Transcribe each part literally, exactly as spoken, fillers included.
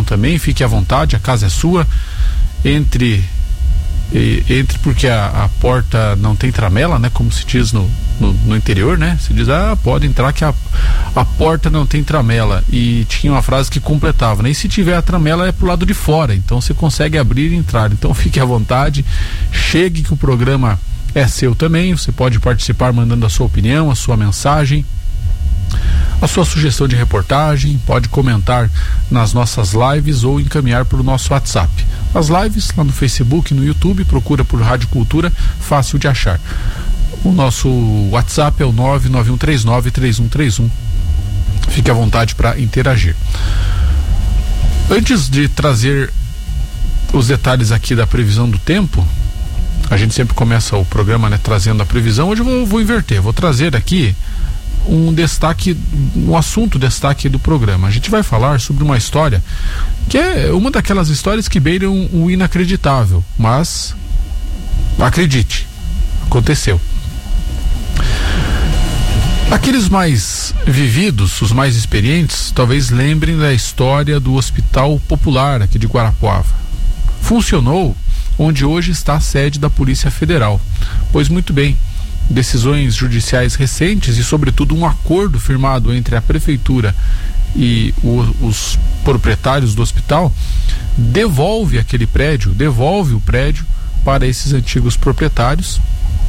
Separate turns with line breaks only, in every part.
também, fique à vontade, a casa é sua. Entre E, entre porque a, a porta não tem tramela, né? Como se diz no, no, no interior, né? Se diz, ah, pode entrar que a, a porta não tem tramela. E tinha uma frase que completava, né? E se tiver a tramela é pro lado de fora, então você consegue abrir e entrar. Então fique à vontade, chegue que o programa é seu também. Você pode participar mandando a sua opinião, a sua mensagem, a sua sugestão de reportagem, pode comentar nas nossas lives ou encaminhar para o nosso WhatsApp. As lives lá no Facebook, no YouTube, procura por Rádio Cultura, fácil de achar. O nosso WhatsApp é o nove nove um três nove três um três um. Fique à vontade para interagir. Antes de trazer os detalhes aqui da previsão do tempo, a gente sempre começa o programa, né, trazendo a previsão. Hoje eu vou, vou inverter, vou trazer aqui um destaque, um assunto destaque do programa. A gente vai falar sobre uma história que é uma daquelas histórias que beiram o inacreditável, mas acredite, aconteceu. Aqueles mais vividos, os mais experientes, talvez lembrem da história do Hospital Popular aqui de Guarapuava. Funcionou onde hoje está a sede da Polícia Federal. Pois muito bem, decisões judiciais recentes e, sobretudo, um acordo firmado entre a Prefeitura e o, os proprietários do hospital devolve aquele prédio, devolve o prédio para esses antigos proprietários.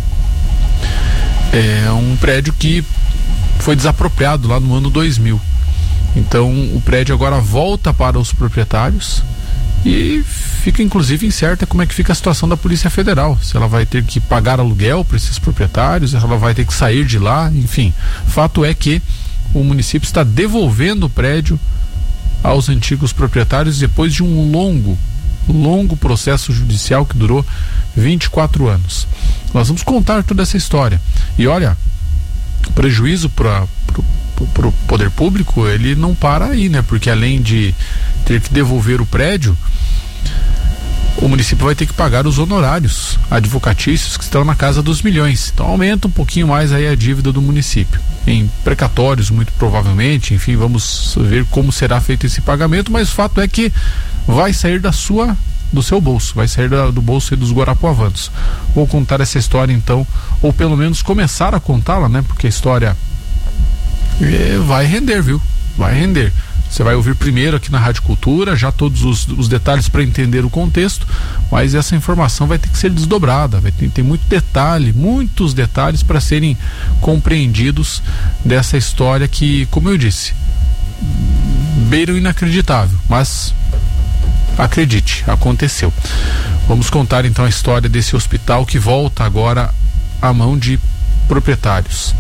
É um prédio que foi desapropriado lá no ano dois mil. Então, o prédio agora volta para os proprietários e fica inclusive incerta como é que fica a situação da Polícia Federal, se ela vai ter que pagar aluguel para esses proprietários, se ela vai ter que sair de lá, enfim. Fato é que o município está devolvendo o prédio aos antigos proprietários depois de um longo, longo processo judicial que durou vinte e quatro anos. Nós vamos contar toda essa história. E olha, o prejuízo para o poder público, ele não para aí, né? Porque além de ter que devolver o prédio, o município vai ter que pagar os honorários advocatícios que estão na casa dos milhões. Então aumenta um pouquinho mais aí a dívida do município, em precatórios muito provavelmente. Enfim, vamos ver como será feito esse pagamento, mas o fato é que vai sair da sua, do seu bolso, vai sair da, do bolso dos guarapuavanos. Vou contar essa história então, ou pelo menos começar a contá-la, né? Porque a história é, vai render, viu? Vai render. Você vai ouvir primeiro aqui na Rádio Cultura, já todos os, os detalhes para entender o contexto, mas essa informação vai ter que ser desdobrada, vai ter, tem muito detalhe, muitos detalhes para serem compreendidos dessa história que, como eu disse, beira o inacreditável, mas acredite, aconteceu. Vamos contar então a história desse hospital que volta agora à mão de proprietários.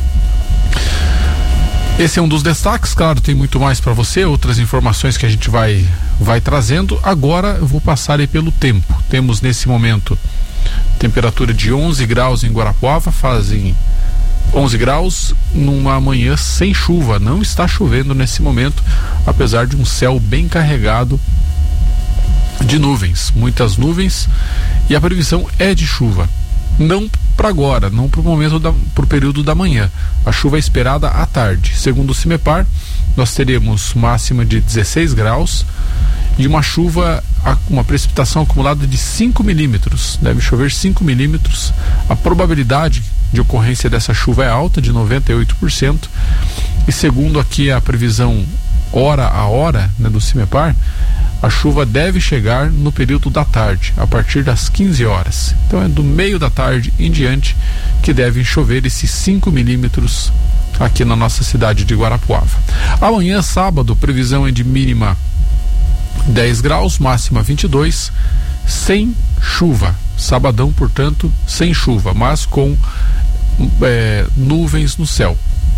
Esse é um dos destaques, claro, tem muito mais para você, outras informações que a gente vai, vai trazendo. Agora eu vou passar aí pelo tempo. Temos nesse momento temperatura de onze graus em Guarapuava, fazem onze graus numa manhã sem chuva. Não está chovendo nesse momento, apesar de um céu bem carregado de nuvens, muitas nuvens, e a previsão é de chuva. Não para agora, não para o momento, para o período da manhã. A chuva é esperada à tarde. Segundo o CIMEPAR, nós teremos máxima de dezesseis graus e uma chuva, uma precipitação acumulada de cinco milímetros. Deve chover cinco milímetros. A probabilidade de ocorrência dessa chuva é alta, de noventa e oito por cento. E segundo aqui a previsão hora a hora, né, do CIMEPAR, a chuva deve chegar no período da tarde, a partir das quinze horas. Então é do meio da tarde em diante que devem chover esses cinco milímetros aqui na nossa cidade de Guarapuava. Amanhã, sábado, previsão é de mínima dez graus, máxima vinte e dois, sem chuva. Sabadão, portanto, sem chuva, mas com é, nuvens no céu.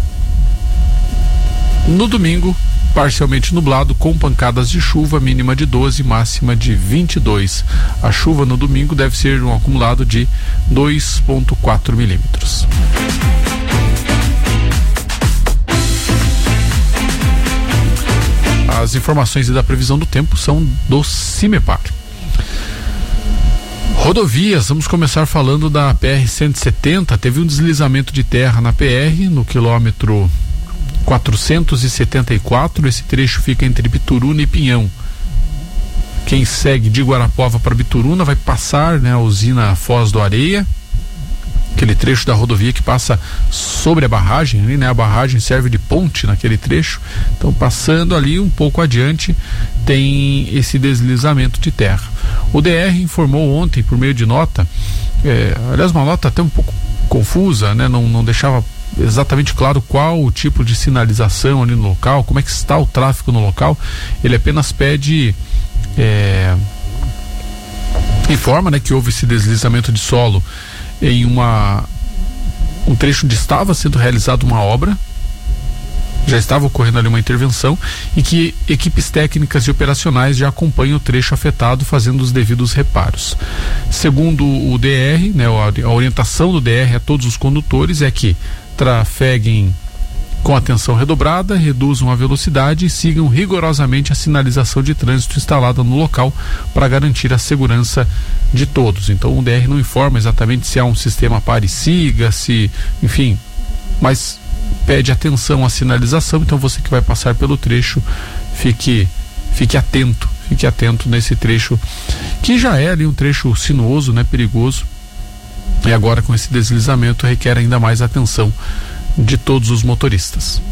No domingo, parcialmente nublado, com pancadas de chuva, mínima de doze, máxima de vinte e dois. A chuva no domingo deve ser um acumulado de dois vírgula quatro milímetros. As informações da previsão do tempo são do CIMEPAR. Rodovias, vamos começar falando da P R cento e setenta. Teve um deslizamento de terra na P R, no quilômetro quatrocentos e setenta e quatro. Esse trecho fica entre Bituruna e Pinhão. quem segue de Guarapuava para Bituruna vai passar, né, a usina Foz do Areia, aquele trecho da rodovia que passa sobre a barragem, ali, né? A barragem serve de ponte naquele trecho. Então, passando ali um pouco adiante, tem esse deslizamento de terra. O D R informou ontem, por meio de nota, é, aliás, uma nota até um pouco confusa, né? Não, não deixava exatamente claro qual o tipo de sinalização ali no local, como é que está o tráfego no local. Ele apenas pede, é, informa, né, que houve esse deslizamento de solo em uma um trecho onde estava sendo realizada uma obra, já estava ocorrendo ali uma intervenção, e que equipes técnicas e operacionais já acompanham o trecho afetado, fazendo os devidos reparos. Segundo o D R, né, a orientação do D R a todos os condutores é que trafeguem com atenção redobrada, reduzam a velocidade e sigam rigorosamente a sinalização de trânsito instalada no local para garantir a segurança de todos. Então o D R não informa exatamente se há um sistema pare e siga, se, enfim, mas pede atenção à sinalização. Então você que vai passar pelo trecho, fique, fique atento, fique atento nesse trecho que já é ali um trecho sinuoso, né, perigoso, e agora com esse deslizamento requer ainda mais atenção de todos os motoristas.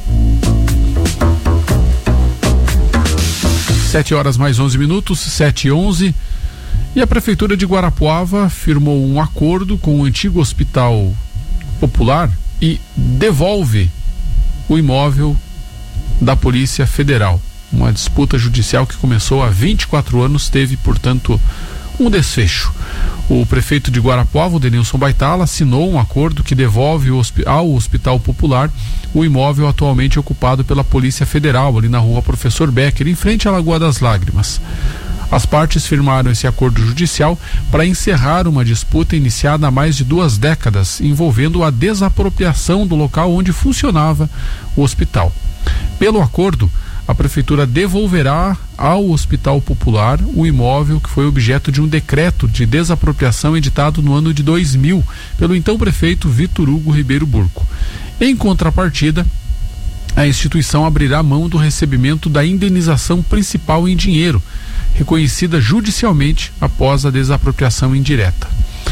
Sete horas mais onze minutos, sete e onze, e a Prefeitura de Guarapuava firmou um acordo com o antigo Hospital Popular e devolve o imóvel da Polícia Federal. Uma disputa judicial que começou há vinte e quatro anos teve, portanto, um desfecho. O prefeito de Guarapuava, o Denilson Baitala, assinou um acordo que devolve ao Hospital Popular o imóvel atualmente ocupado pela Polícia Federal, ali na rua Professor Becker, em frente à Lagoa das Lágrimas. As partes firmaram esse acordo judicial para encerrar uma disputa iniciada há mais de duas décadas, envolvendo a desapropriação do local onde funcionava o hospital. Pelo acordo, a Prefeitura devolverá ao Hospital Popular o imóvel que foi objeto de um decreto de desapropriação editado no ano de dois mil pelo então prefeito Vitor Hugo Ribeiro Burco. Em contrapartida, a instituição abrirá mão do recebimento da indenização principal em dinheiro, reconhecida judicialmente após a desapropriação indireta.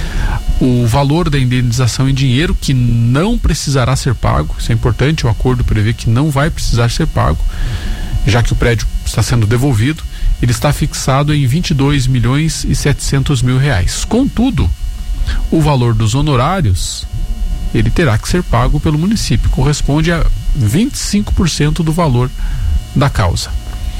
O valor da indenização em dinheiro, que não precisará ser pago, isso é importante, o acordo prevê que não vai precisar ser pago, já que o prédio está sendo devolvido, ele está fixado em vinte e dois milhões e setecentos mil reais. Contudo, o valor dos honorários, ele terá que ser pago pelo município, corresponde a vinte e cinco por cento do valor da causa.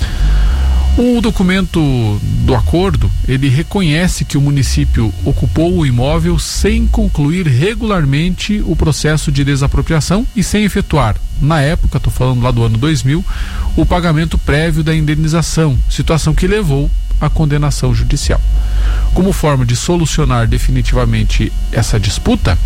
O documento do acordo, ele reconhece que o município ocupou o imóvel sem concluir regularmente o processo de desapropriação e sem efetuar, na época, estou falando lá do ano dois mil, o pagamento prévio da indenização, situação que levou à condenação judicial. Como forma de solucionar definitivamente essa disputa,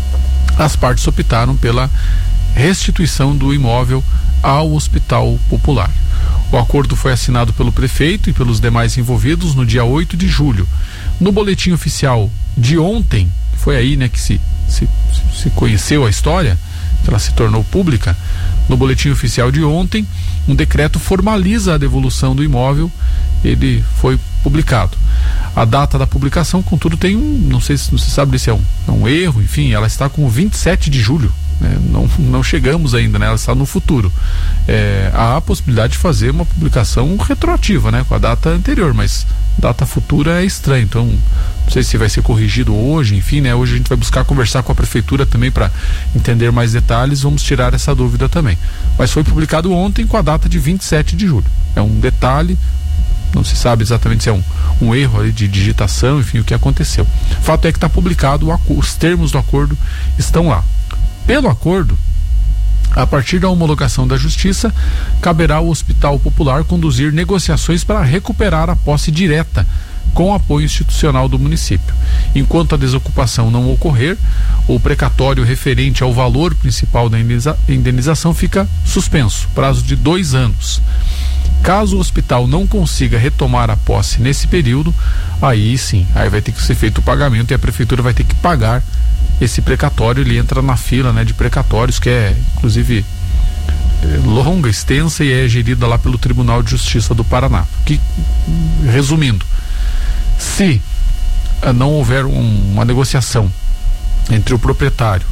as partes optaram pela restituição do imóvel ao Hospital Popular. O acordo foi assinado pelo prefeito e pelos demais envolvidos no dia oito de julho. No boletim oficial de ontem, foi aí, né, que se, se, se conheceu a história, que ela se tornou pública. No boletim oficial de ontem, um decreto formaliza a devolução do imóvel, ele foi publicado. A data da publicação, contudo, tem um, não sei se você sabe se é um, é um erro, enfim, ela está com vinte e sete de julho. É, não, não chegamos ainda, né? Ela está no futuro. É, há a possibilidade de fazer uma publicação retroativa, né? Com a data anterior, mas data futura é estranho, então não sei se vai ser corrigido hoje, enfim, né? Hoje a gente vai buscar conversar com a prefeitura também para entender mais detalhes, vamos tirar essa dúvida também. Mas foi publicado ontem com a data de vinte e sete de julho. É um detalhe, não se sabe exatamente se é um, um erro ali de digitação, enfim, o que aconteceu. Fato é que está publicado, o, os termos do acordo estão lá. Pelo acordo, a partir da homologação da Justiça, caberá ao Hospital Popular conduzir negociações para recuperar a posse direta com apoio institucional do município. Enquanto a desocupação não ocorrer, o precatório referente ao valor principal da indenização fica suspenso, prazo de dois anos. Caso o hospital não consiga retomar a posse nesse período, aí sim, aí vai ter que ser feito o pagamento e a prefeitura vai ter que pagar esse precatório. Ele entra na fila, né, de precatórios, que é inclusive é, longa, extensa, e é gerida lá pelo Tribunal de Justiça do Paraná. Que, resumindo, Se uh, não houver um, uma negociação entre o proprietário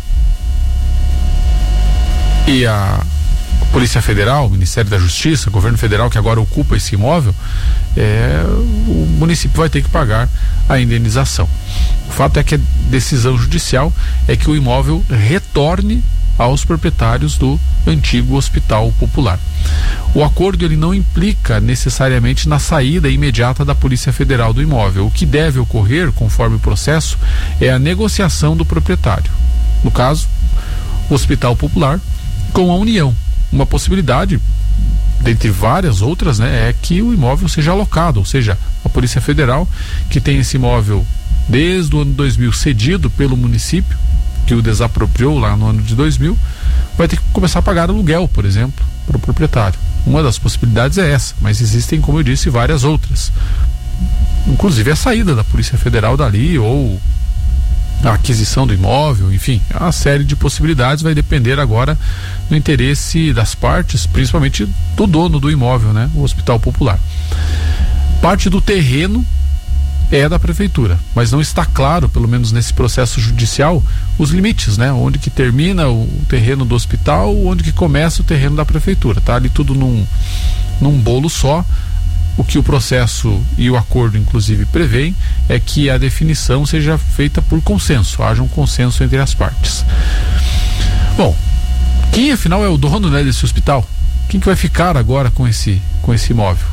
e a Polícia Federal, o Ministério da Justiça, o governo federal que agora ocupa esse imóvel, é, o município vai ter que pagar a indenização. O fato é que a decisão judicial é que o imóvel retorne aos proprietários do antigo Hospital Popular. O acordo ele não implica necessariamente na saída imediata da Polícia Federal do imóvel. O que deve ocorrer, conforme o processo, é a negociação do proprietário. No caso, o Hospital Popular com a União. Uma possibilidade, dentre várias outras, né, é que o imóvel seja alocado, ou seja, a Polícia Federal, que tem esse imóvel desde o ano dois mil cedido pelo município, que o desapropriou lá no ano de dois mil, vai ter que começar a pagar aluguel, por exemplo, para o proprietário. Uma das possibilidades é essa, mas existem, como eu disse, várias outras. Inclusive a saída da Polícia Federal dali, ou a aquisição do imóvel, enfim, é uma série de possibilidades, vai depender agora do interesse das partes, principalmente do dono do imóvel, né, o Hospital Popular. Parte do terreno é da prefeitura, mas não está claro, pelo menos nesse processo judicial, os limites, né, onde que termina o terreno do hospital, onde que começa o terreno da prefeitura, tá ali tudo num, num bolo só. O que o processo e o acordo, inclusive, prevêem é que a definição seja feita por consenso, haja um consenso entre as partes. Bom, quem afinal é o dono, né, desse hospital? Quem que vai ficar agora com esse, com esse imóvel?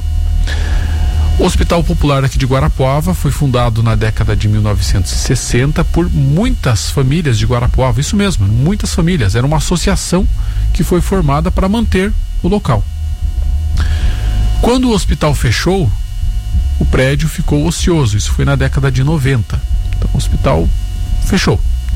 O Hospital Popular aqui de Guarapuava foi fundado na década de mil novecentos e sessenta por muitas famílias de Guarapuava, isso mesmo, muitas famílias. Era uma associação que foi formada para manter o local. Quando o hospital fechou, o prédio ficou ocioso. Isso foi na década de noventa. Então o hospital fechou.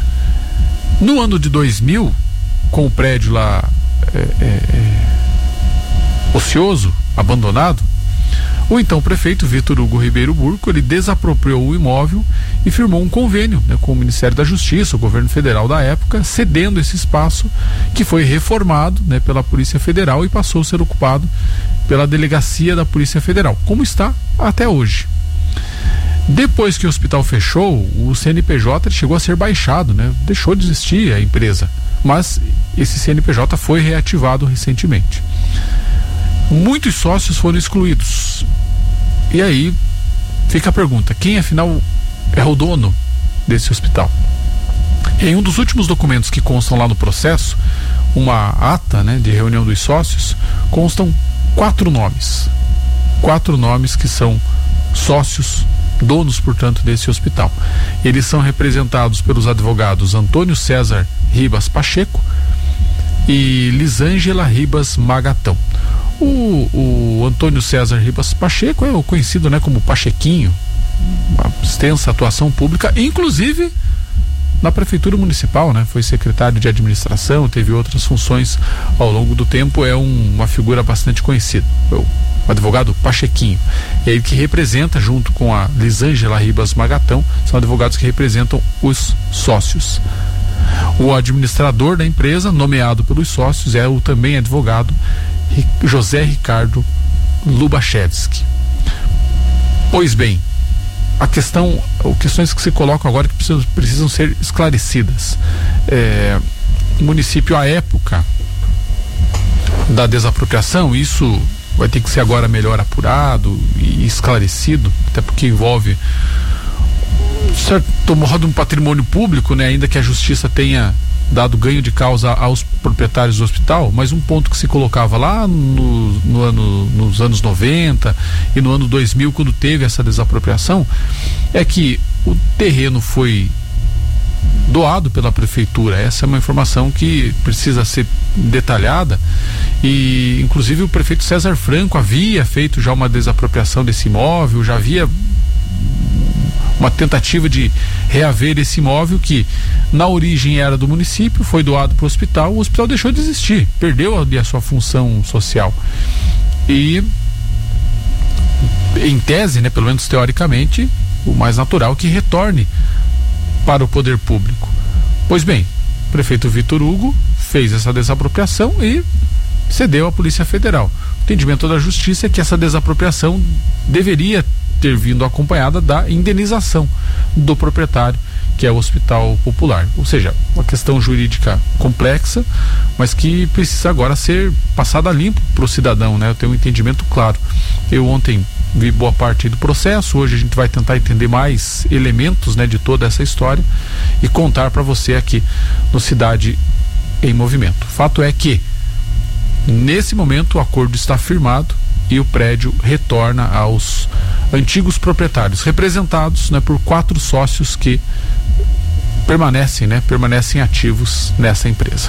No ano de dois mil, com o prédio lá é, é, é, ocioso, abandonado, o então prefeito Vitor Hugo Ribeiro Burco, ele desapropriou o imóvel e firmou um convênio, né, com o Ministério da Justiça, o governo federal da época, cedendo esse espaço que foi reformado, né, pela Polícia Federal e passou a ser ocupado pela Delegacia da Polícia Federal, como está até hoje. Depois que o hospital fechou, o C N P J chegou a ser baixado, né, deixou de existir a empresa, mas esse C N P J foi reativado recentemente. Muitos sócios foram excluídos. E aí fica a pergunta: quem afinal é o dono desse hospital? Em um dos últimos documentos que constam lá no processo, uma ata, né, de reunião dos sócios, constam quatro nomes. Quatro nomes que são sócios, donos, portanto, desse hospital. Eles são representados pelos advogados Antônio César Ribas Pacheco e Lisângela Ribas Magatão. O, o Antônio César Ribas Pacheco é o conhecido, né, como Pachequinho, uma extensa atuação pública, inclusive na prefeitura municipal, né? Foi secretário de administração, teve outras funções ao longo do tempo, é um, uma figura bastante conhecida, o advogado Pachequinho. É ele que representa, junto com a Lisângela Ribas Magatão, são advogados que representam os sócios. O administrador da empresa, nomeado pelos sócios, é o também advogado José Ricardo Lubachevski. Pois bem, a questão, as questões que se colocam agora que precisam, precisam ser esclarecidas. É, o município, à época da desapropriação, isso vai ter que ser agora melhor apurado e esclarecido, até porque envolve, de certo modo, um patrimônio público, né? Ainda que a justiça tenha dado ganho de causa aos proprietários do hospital, mas um ponto que se colocava lá no, no ano, nos anos noventa e no ano dois mil, quando teve essa desapropriação, é que o terreno foi doado pela prefeitura. Essa é uma informação que precisa ser detalhada e, inclusive, o prefeito César Franco havia feito já uma desapropriação desse imóvel, já havia uma tentativa de reaver esse imóvel que na origem era do município, foi doado para o hospital, o hospital deixou de existir, perdeu ali a sua função social e, em tese, né, pelo menos teoricamente, o mais natural é que retorne para o poder público. Pois bem, o prefeito Vitor Hugo fez essa desapropriação e cedeu à Polícia Federal. O entendimento da justiça é que essa desapropriação deveria ter vindo acompanhada da indenização do proprietário, que é o Hospital Popular. Ou seja, uma questão jurídica complexa, mas que precisa agora ser passada limpo para o cidadão, né? Eu tenho um entendimento claro. Eu ontem vi boa parte do processo, hoje a gente vai tentar entender mais elementos, né, de toda essa história e contar para você aqui no Cidade em Movimento. Fato é que nesse momento o acordo está firmado e o prédio retorna aos antigos proprietários, representados, né, por quatro sócios que permanecem, né, permanecem ativos nessa empresa.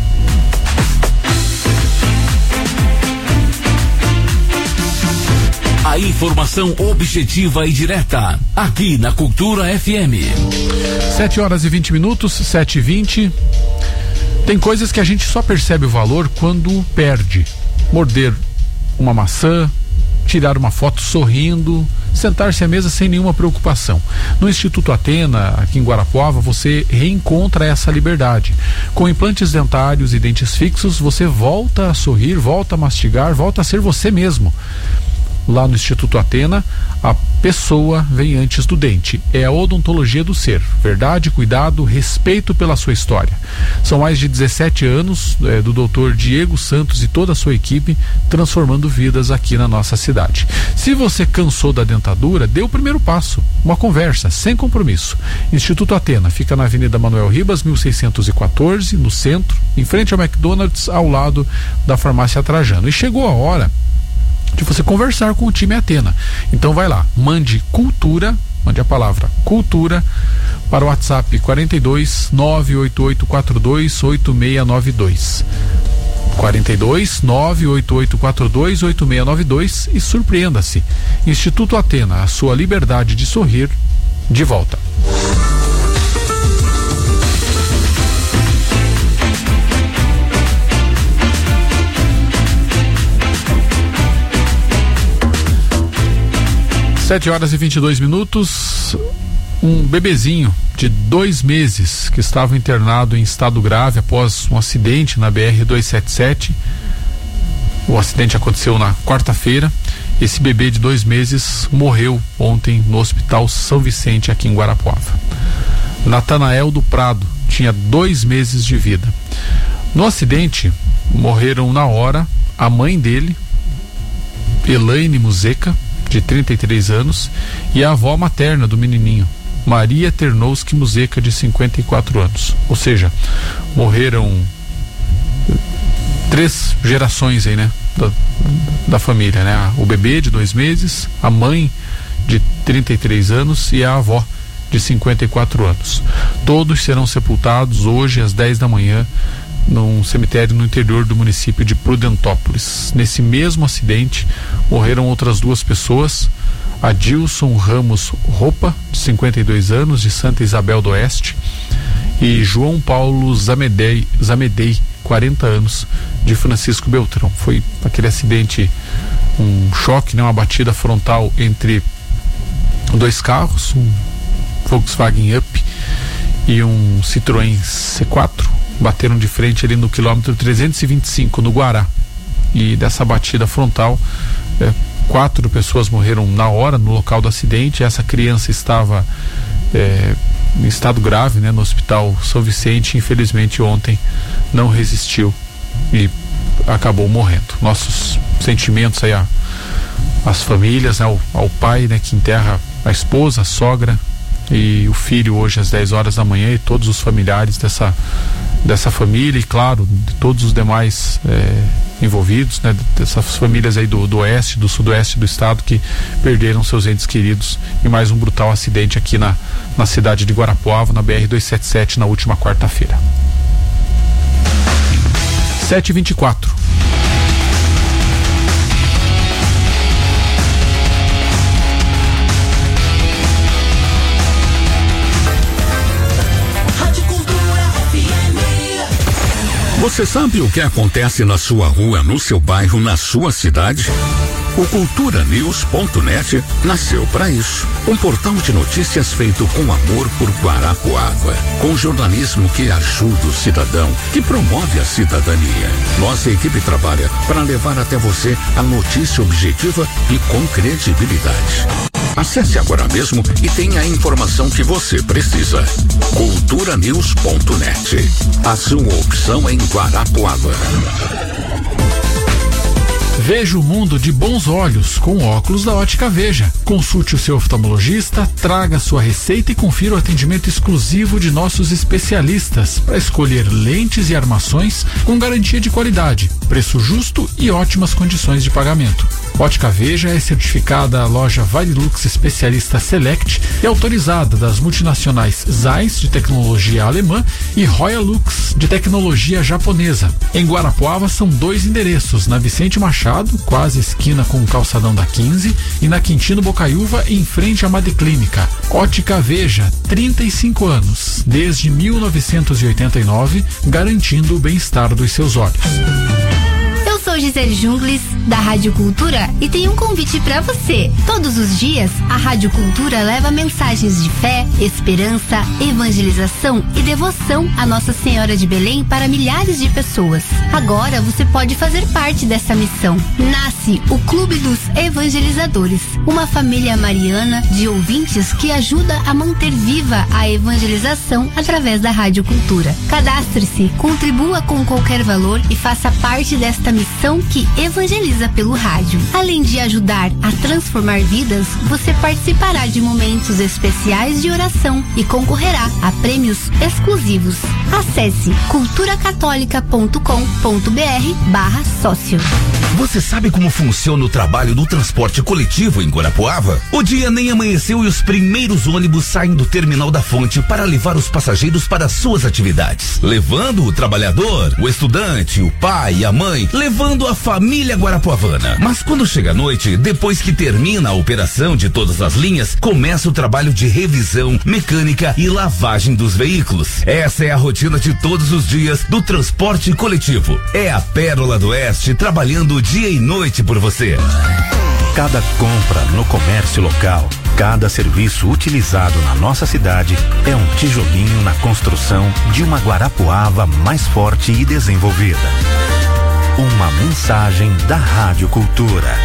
A informação objetiva e direta, aqui na Cultura F M.
sete horas e vinte minutos, sete e vinte. Tem coisas que a gente só percebe o valor quando perde. Morder uma maçã, tirar uma foto sorrindo, sentar-se à mesa sem nenhuma preocupação. No Instituto Atena, aqui em Guarapuava, você reencontra essa liberdade. Com implantes dentários e dentes fixos, você volta a sorrir, volta a mastigar, volta a ser você mesmo. Lá no Instituto Atena, a pessoa vem antes do dente. É a odontologia do ser. Verdade, cuidado, respeito pela sua história. São mais de dezessete anos é, do doutor Diego Santos e toda a sua equipe transformando vidas aqui na nossa cidade. Se você cansou da dentadura, dê o primeiro passo. Uma conversa, sem compromisso. Instituto Atena fica na Avenida Manuel Ribas, mil seiscentos e quatorze, no centro, em frente ao McDonald's, ao lado da Farmácia Trajano. E chegou a hora de você conversar com o time Atena. Então vai lá, mande cultura, mande a palavra cultura para o WhatsApp quarenta e dois, nove oito oito quatro dois, oito seis nove dois. quarenta e dois, nove oito oito quatro dois, oito seis nove dois e surpreenda-se. Instituto Atena, a sua liberdade de sorrir de volta. sete horas e vinte e dois minutos. Um bebezinho de dois meses que estava internado em estado grave após um acidente na B R duzentos e setenta e sete. O acidente aconteceu na quarta-feira. Esse bebê de dois meses morreu ontem no Hospital São Vicente, aqui em Guarapuava. Natanael do Prado tinha dois meses de vida. No acidente, morreram na hora a mãe dele, Elaine Muzeca, de trinta e três anos, e a avó materna do menininho, Maria Ternowski Muzeca, de cinquenta e quatro anos. Ou seja, morreram três gerações aí, né, da, da família, né? O bebê de dois meses, a mãe de trinta e três anos e a avó de cinquenta e quatro anos. Todos serão sepultados hoje às dez da manhã num cemitério no interior do município de Prudentópolis. Nesse mesmo acidente morreram outras duas pessoas: Adilson Ramos Roupa, de cinquenta e dois anos, de Santa Isabel do Oeste, e João Paulo Zamedei, Zamedei quarenta anos, de Francisco Beltrão. Foi aquele acidente, um choque, né, uma batida frontal entre dois carros, um Volkswagen Up e um Citroën C quatro. Bateram de frente ali no quilômetro trezentos e vinte e cinco, no Guará. E dessa batida frontal, é, quatro pessoas morreram na hora no local do acidente. Essa criança estava é, em estado grave, né, no Hospital São Vicente. Infelizmente ontem não resistiu e acabou morrendo. Nossos sentimentos aí a, às famílias, né, ao, ao pai, né, que enterra a esposa, a sogra e o filho hoje às dez horas da manhã, e todos os familiares dessa dessa família e, claro, de todos os demais é, envolvidos, né, dessas famílias aí do, do oeste, do sudoeste do estado, que perderam seus entes queridos em mais um brutal acidente aqui na, na cidade de Guarapuava, na B R duzentos e setenta e sete, na última quarta-feira. sete e vinte e quatro.
Você sabe o que acontece na sua rua, no seu bairro, na sua cidade? O cultura news ponto net nasceu para isso. Um portal de notícias feito com amor por Guarapuava, com jornalismo que ajuda o cidadão, que promove a cidadania. Nossa equipe trabalha para levar até você a notícia objetiva e com credibilidade. As Acesse agora mesmo e tenha a informação que você precisa. cultura news ponto net. A sua opção em Guarapuava.
Veja o mundo de bons olhos com óculos da Ótica Veja. Consulte o seu oftalmologista, traga sua receita e confira o atendimento exclusivo de nossos especialistas para escolher lentes e armações com garantia de qualidade, preço justo e ótimas condições de pagamento. Ótica Veja é certificada loja Varilux Especialista Select e autorizada das multinacionais Zeiss, de tecnologia alemã, e Royal Lux, de tecnologia japonesa. Em Guarapuava são dois endereços, na Vicente Machado, quase esquina com o calçadão da quinze, e na Quintino Bocaiúva, em frente à Madeclínica. Ótica Veja, trinta e cinco anos, desde mil novecentos e oitenta e nove, garantindo o bem-estar dos seus olhos.
Eu sou Gisele Jungles, da Rádio Cultura, e tenho um convite para você. Todos os dias, a Rádio Cultura leva mensagens de fé, esperança, evangelização e devoção à Nossa Senhora de Belém para milhares de pessoas. Agora você pode fazer parte dessa missão. Nasce o Clube dos Evangelizadores, uma família mariana de ouvintes que ajuda a manter viva a evangelização através da Rádio Cultura. Cadastre-se, contribua com qualquer valor e faça parte desta missão que evangeliza pelo rádio. Além de ajudar a transformar vidas, você participará de momentos especiais de oração e concorrerá a prêmios exclusivos. Acesse cultura católica ponto com ponto br barra sócio.
Você sabe como funciona o trabalho do transporte coletivo em Guarapuava? O dia nem amanheceu e os primeiros ônibus saem do terminal da Fonte para levar os passageiros para suas atividades, levando o trabalhador, o estudante, o pai e a mãe, levando a família guarapuavana. Mas quando chega a noite, depois que termina a operação de todas as linhas, começa o trabalho de revisão, mecânica e lavagem dos veículos. Essa é a rotina de todos os dias do transporte coletivo. É a Pérola do Oeste trabalhando dia e noite por você.
Cada compra no comércio local, cada serviço utilizado na nossa cidade é um tijolinho na construção de uma Guarapuava mais forte e desenvolvida. Uma mensagem da Rádio Cultura.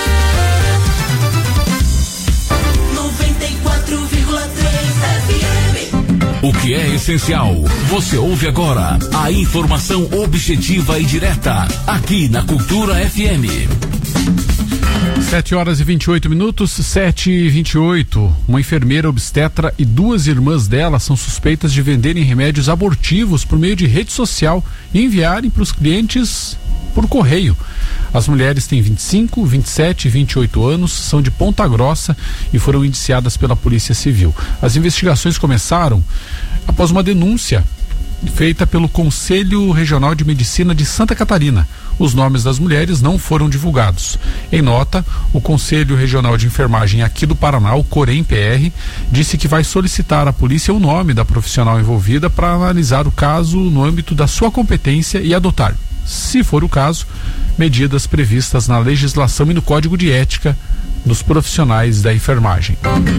noventa e quatro vírgula três F M.
O que é essencial, você ouve agora. A informação objetiva e direta, aqui na Cultura F M.
sete horas e vinte e oito minutos, sete e vinte e oito. Uma enfermeira obstetra e duas irmãs dela são suspeitas de venderem remédios abortivos por meio de rede social e enviarem para os clientes por correio. As mulheres têm vinte e cinco, vinte e sete e vinte e oito anos, são de Ponta Grossa e foram indiciadas pela Polícia Civil. As investigações começaram após uma denúncia feita pelo Conselho Regional de Medicina de Santa Catarina. Os nomes das mulheres não foram divulgados. Em nota, o Conselho Regional de Enfermagem aqui do Paraná, o Corém-P R, disse que vai solicitar à polícia o nome da profissional envolvida para analisar o caso no âmbito da sua competência e adotar, se for o caso, medidas previstas na legislação e no Código de Ética dos profissionais da enfermagem.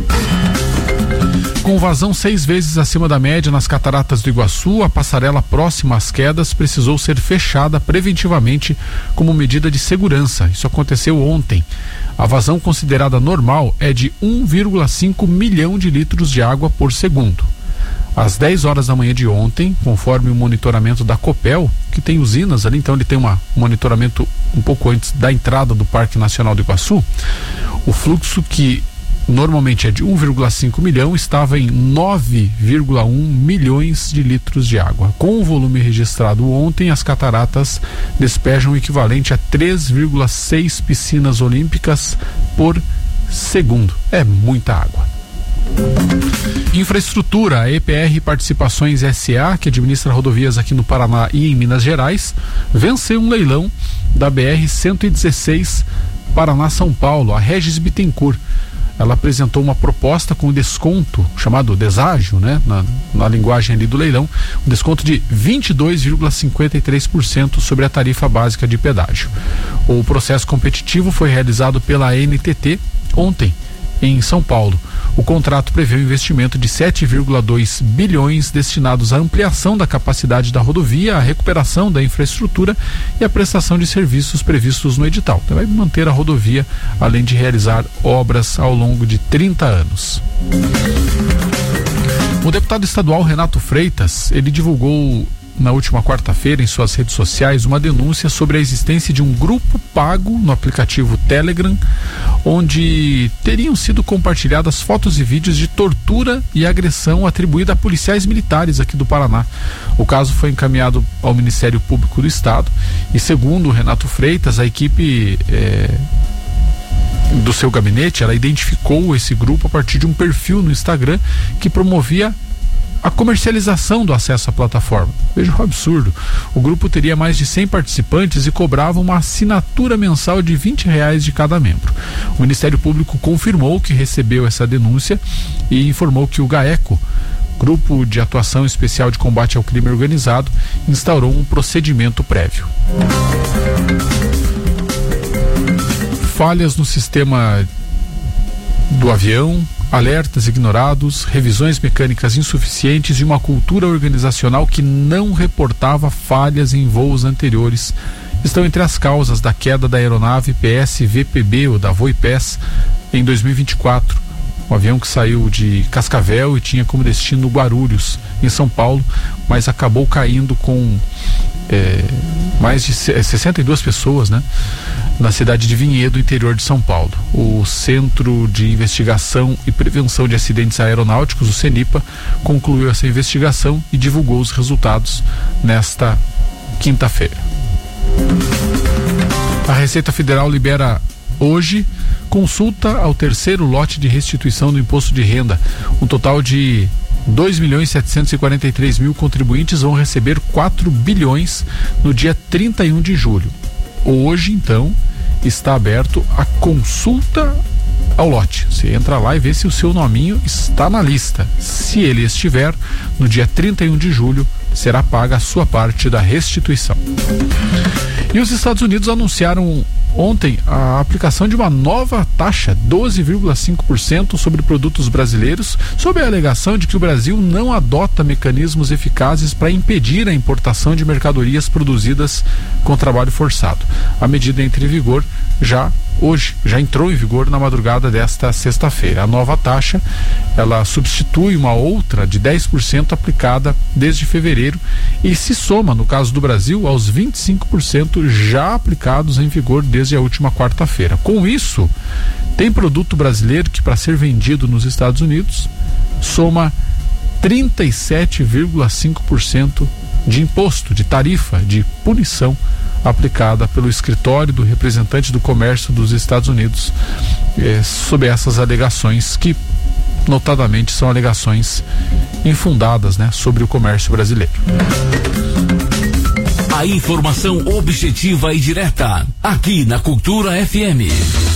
Com vazão seis vezes acima da média nas cataratas do Iguaçu, a passarela próxima às quedas precisou ser fechada preventivamente como medida de segurança. Isso aconteceu ontem. A vazão considerada normal é de um vírgula cinco milhão de litros de água por segundo. Às dez horas da manhã de ontem, conforme o monitoramento da Copel, que tem usinas ali, então ele tem uma, um monitoramento um pouco antes da entrada do Parque Nacional do Iguaçu, o fluxo que normalmente é de um vírgula cinco milhão, estava em nove vírgula um milhões de litros de água. Com o volume registrado ontem, as cataratas despejam o equivalente a três vírgula seis piscinas olímpicas por segundo. É muita água. Infraestrutura, a E P R Participações S A, que administra rodovias aqui no Paraná e em Minas Gerais, venceu um leilão da B R cento e dezesseis Paraná-São Paulo, a Regis Bittencourt. Ela apresentou uma proposta com desconto, chamado deságio, né, na, na linguagem ali do leilão, um desconto de vinte e dois vírgula cinquenta e três por cento sobre a tarifa básica de pedágio. O processo competitivo foi realizado pela A N T T ontem, em São Paulo. O contrato prevê um investimento de sete vírgula dois bilhões destinados à ampliação da capacidade da rodovia, à recuperação da infraestrutura e à prestação de serviços previstos no edital. Então, vai manter a rodovia, além de realizar obras ao longo de trinta anos. O deputado estadual Renato Freitas, ele divulgou na última quarta-feira em suas redes sociais uma denúncia sobre a existência de um grupo pago no aplicativo Telegram, onde teriam sido compartilhadas fotos e vídeos de tortura e agressão atribuída a policiais militares aqui do Paraná. O caso foi encaminhado ao Ministério Público do Estado e, segundo o Renato Freitas, a equipe é, do seu gabinete, ela identificou esse grupo a partir de um perfil no Instagram que promovia a comercialização do acesso à plataforma. Veja o absurdo. O grupo teria mais de cem participantes e cobrava uma assinatura mensal de vinte reais de cada membro. O Ministério Público confirmou que recebeu essa denúncia e informou que o GAECO, Grupo de Atuação Especial de Combate ao Crime Organizado, instaurou um procedimento prévio. Falhas no sistema do avião, alertas ignorados, revisões mecânicas insuficientes e uma cultura organizacional que não reportava falhas em voos anteriores estão entre as causas da queda da aeronave P S V P B, ou da Voipés, em dois mil e vinte e quatro. Um avião que saiu de Cascavel e tinha como destino Guarulhos, em São Paulo, mas acabou caindo com é, mais de sessenta e duas pessoas, né, na cidade de Vinhedo, interior de São Paulo. O Centro de Investigação e Prevenção de Acidentes Aeronáuticos, o CENIPA, concluiu essa investigação e divulgou os resultados nesta quinta-feira. A Receita Federal libera hoje consulta ao terceiro lote de restituição do imposto de renda. Um total de dois milhões setecentos e quarenta e três mil contribuintes vão receber quatro bilhões no dia trinta e um de julho. Hoje, então, está aberto a consulta ao lote. Você entra lá e vê se o seu nominho está na lista. Se ele estiver, no dia trinta e um de julho, será paga a sua parte da restituição. E os Estados Unidos anunciaram ontem a aplicação de uma nova taxa, doze vírgula cinco por cento, sobre produtos brasileiros, sob a alegação de que o Brasil não adota mecanismos eficazes para impedir a importação de mercadorias produzidas com trabalho forçado. A medida entra em vigor já hoje, já entrou em vigor na madrugada desta sexta-feira. A nova taxa, ela substitui uma outra de dez por cento aplicada desde fevereiro e se soma, no caso do Brasil, aos vinte e cinco por cento já aplicados em vigor desde a última quarta-feira. Com isso, tem produto brasileiro que, para ser vendido nos Estados Unidos, soma trinta e sete vírgula cinco por cento de imposto, de tarifa, de punição aplicada pelo escritório do representante do comércio dos Estados Unidos eh, sob essas alegações que, notadamente, são alegações infundadas, né, sobre o comércio brasileiro.
A informação objetiva e direta, aqui na Cultura F M.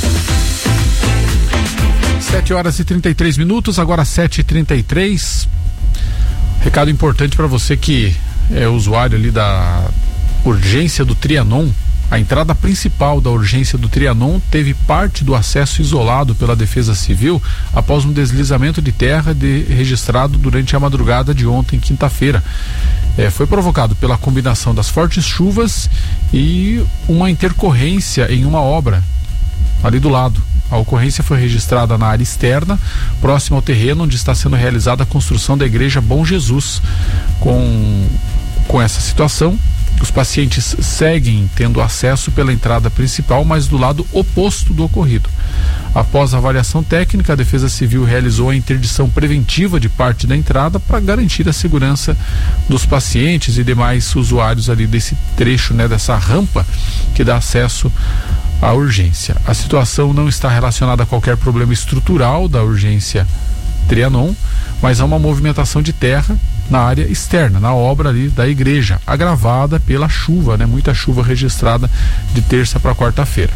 sete horas e trinta e três minutos, agora sete e trinta e três. Recado importante para você que é usuário ali da urgência do Trianon. A entrada principal da urgência do Trianon teve parte do acesso isolado pela Defesa Civil após um deslizamento de terra de, registrado durante a madrugada de ontem, quinta-feira. É, foi provocado pela combinação das fortes chuvas e uma intercorrência em uma obra ali do lado. A ocorrência foi registrada na área externa, próximo ao terreno onde está sendo realizada a construção da Igreja Bom Jesus. Com, com essa situação, os pacientes seguem tendo acesso pela entrada principal, mas do lado oposto do ocorrido. Após a avaliação técnica, a Defesa Civil realizou a interdição preventiva de parte da entrada para garantir a segurança dos pacientes e demais usuários ali desse trecho, né, dessa rampa que dá acesso à urgência. A situação não está relacionada a qualquer problema estrutural da urgência Trianon, mas há uma movimentação de terra na área externa, na obra ali da igreja, agravada pela chuva, né? Muita chuva registrada de terça para quarta-feira.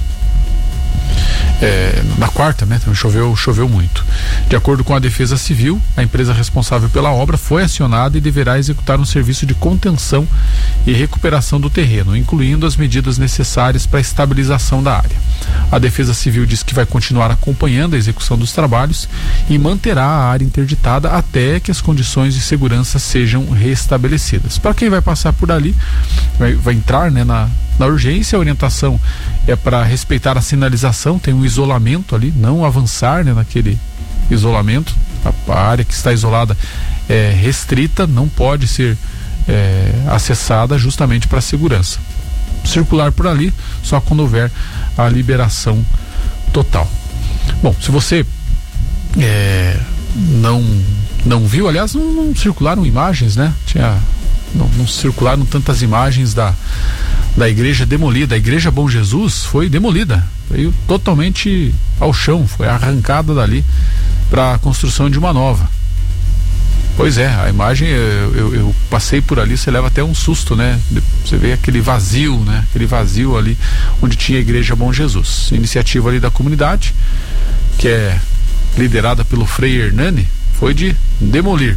É, na quarta, né? Choveu, choveu muito. De acordo com a Defesa Civil, a empresa responsável pela obra foi acionada e deverá executar um serviço de contenção e recuperação do terreno, incluindo as medidas necessárias para a estabilização da área. A Defesa Civil diz que vai continuar acompanhando a execução dos trabalhos e manterá a área interditada até que as condições de segurança sejam restabelecidas. Para quem vai passar por ali, vai, vai entrar, né, na, na urgência, a orientação é para respeitar a sinalização, tem um isolamento ali, não avançar, né, naquele isolamento. A, a área que está isolada é restrita, não pode ser é, acessada justamente para segurança. Circular por ali só quando houver a liberação total. Bom, se você é, não não viu, aliás, não, não circularam imagens, né? Tinha, não, não circularam tantas imagens da, da igreja demolida. A igreja Bom Jesus foi demolida, veio totalmente ao chão, foi arrancada dali para a construção de uma nova. Pois é, a imagem, eu, eu, eu passei por ali, você leva até um susto, né? Você vê aquele vazio, né? Aquele vazio ali onde tinha a igreja Bom Jesus. Iniciativa ali da comunidade, que é liderada pelo Frei Hernani, foi de demolir.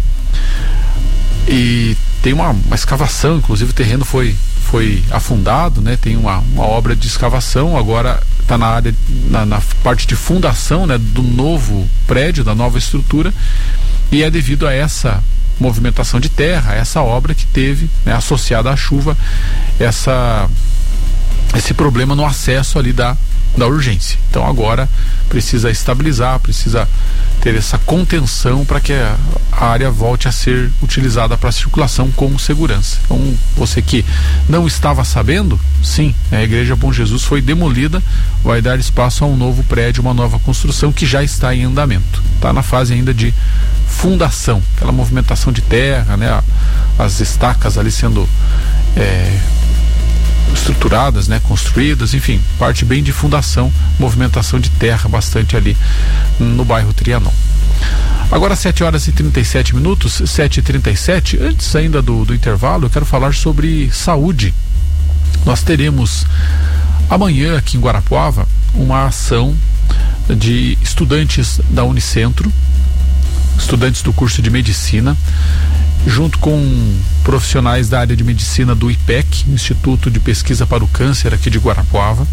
E tem uma, uma escavação, inclusive o terreno foi, foi afundado, né? Tem uma, uma obra de escavação, agora está na área, na, na parte de fundação, né? Do novo prédio, da nova estrutura. E é devido a essa movimentação de terra, essa obra que teve, né, associada à chuva, essa, esse problema no acesso ali da, da urgência. Então agora precisa estabilizar, precisa ter essa contenção para que a, a área volte a ser utilizada para circulação com segurança. Então você que não estava sabendo, sim, a igreja Bom Jesus foi demolida, vai dar espaço a um novo prédio, uma nova construção que já está em andamento. Está na fase ainda de fundação, aquela movimentação de terra, né? As estacas ali sendo é, estruturadas, né? Construídas, enfim, parte bem de fundação, movimentação de terra bastante ali no bairro Trianon. Agora sete horas e trinta e sete minutos, sete e trinta e sete. Antes ainda do, do intervalo, eu quero falar sobre saúde. Nós teremos amanhã aqui em Guarapuava uma ação de estudantes da Unicentro, estudantes do curso de medicina, junto com profissionais da área de medicina do I P E C, Instituto de Pesquisa para o Câncer aqui de Guarapuava,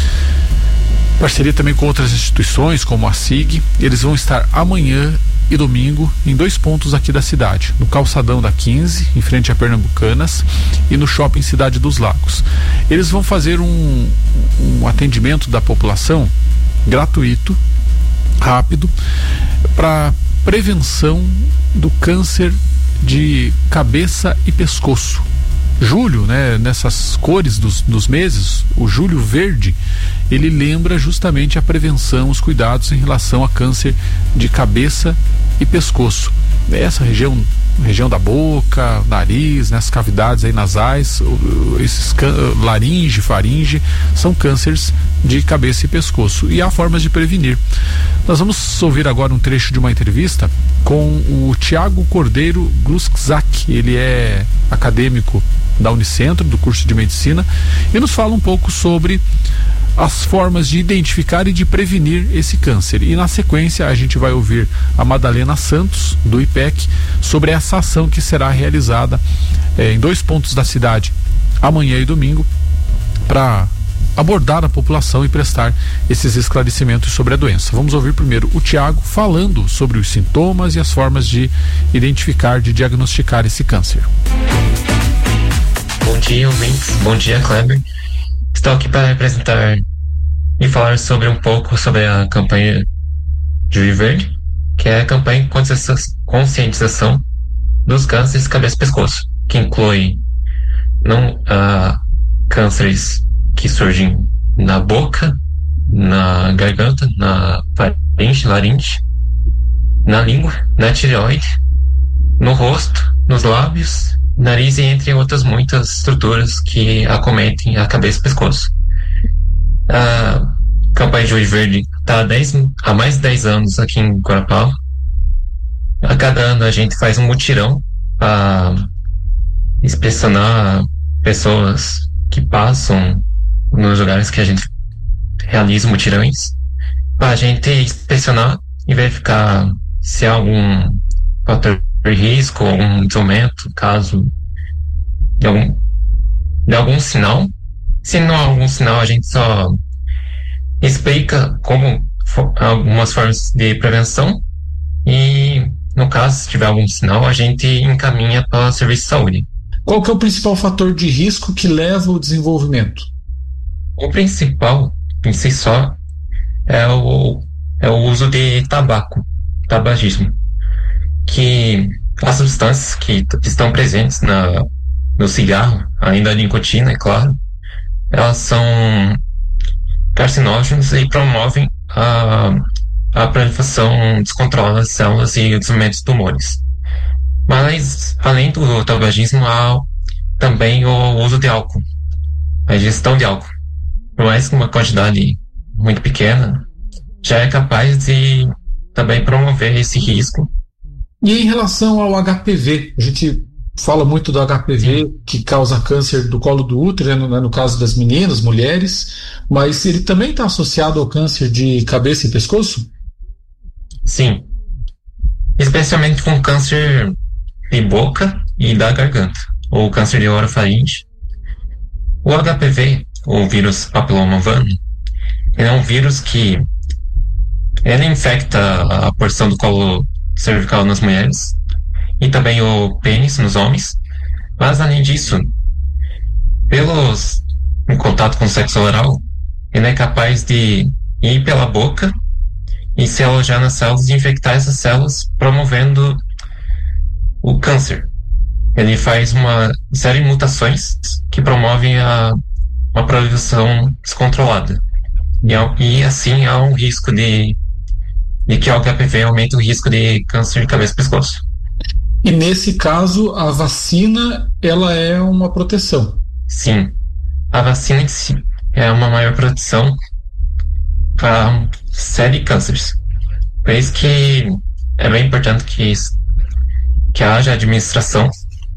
parceria também com outras instituições como a S I G. Eles vão estar amanhã e domingo em dois pontos aqui da cidade, no calçadão da quinze, em frente a Pernambucanas, e no shopping Cidade dos Lagos. Eles vão fazer um, um atendimento da população gratuito, rápido, para prevenção do câncer de cabeça e pescoço. Julho, né, nessas cores dos, dos meses, o julho verde, ele lembra justamente a prevenção, os cuidados em relação a câncer de cabeça e pescoço. Essa região, região da boca, nariz, né, as cavidades aí nasais, esses laringe, faringe, são cânceres de cabeça e pescoço. E há formas de prevenir. Nós vamos ouvir agora um trecho de uma entrevista com o Tiago Cordeiro Gluszak. Ele é acadêmico da Unicentro, do curso de medicina, e nos fala um pouco sobre as formas de identificar e de prevenir esse câncer. E na sequência a gente vai ouvir a Madalena Santos, do I P E C, sobre essa ação que será realizada eh, em dois pontos da cidade, amanhã e domingo, para abordar a população e prestar esses esclarecimentos sobre a doença. Vamos ouvir primeiro o Tiago falando sobre os sintomas e as formas de identificar, de diagnosticar esse câncer.
Bom dia, ouvintes. Bom dia, Kleber. Estou aqui para apresentar e falar sobre um pouco sobre a campanha de Julho Verde, que é a campanha de conscientização dos cânceres de cabeça e pescoço, que inclui não uh, cânceres que surgem na boca, na garganta, na faringe, laringe, na língua, na tireoide, no rosto, nos lábios, nariz e entre outras muitas estruturas que acometem a cabeça e o pescoço. A campanha de Julho Verde está há mais de dez anos aqui em Guarapuava. A cada ano a gente faz um mutirão para inspecionar pessoas que passam nos lugares que a gente realiza mutirões, para a gente inspecionar e verificar se há algum fator de risco, algum desaumento, caso de algum, de algum sinal. Se não há algum sinal, a gente só explica como algumas formas de prevenção e, no caso, se tiver algum sinal, a gente encaminha para o serviço de saúde.
Qual que é o principal fator de risco que leva ao desenvolvimento?
O principal, em si só, é o, é o uso de tabaco, tabagismo, que as substâncias que estão presentes na, no cigarro, além da nicotina, é claro, elas são carcinógenos e promovem a, a proliferação descontrolada das células e o desenvolvimento de tumores. Mas, além do tabagismo, há também o uso de álcool, a ingestão de álcool. Por mais que uma quantidade muito pequena, já é capaz de também promover esse risco.
E em relação ao H P V, a gente fala muito do H P V, sim, que causa câncer do colo do útero, né, no, no caso das meninas, mulheres, mas ele também está associado ao câncer de cabeça e pescoço?
Sim, especialmente com câncer de boca e da garganta, ou câncer de orofaringe. O H P V, o vírus papiloma humano, ele é um vírus que ele infecta a porção do colo cervical nas mulheres e também o pênis nos homens, mas além disso, pelos em contato com o sexo oral, ele é capaz de ir pela boca e se alojar nas células e infectar essas células, promovendo o câncer. Ele faz uma série de mutações que promovem a, uma proliferação descontrolada. E, e assim há um risco de, de que o H P V aumente o risco de câncer de cabeça e pescoço.
E nesse caso, a vacina, ela é uma proteção?
Sim. A vacina em si é uma maior proteção para uma série de cânceres. Por isso que é bem importante que, que haja administração.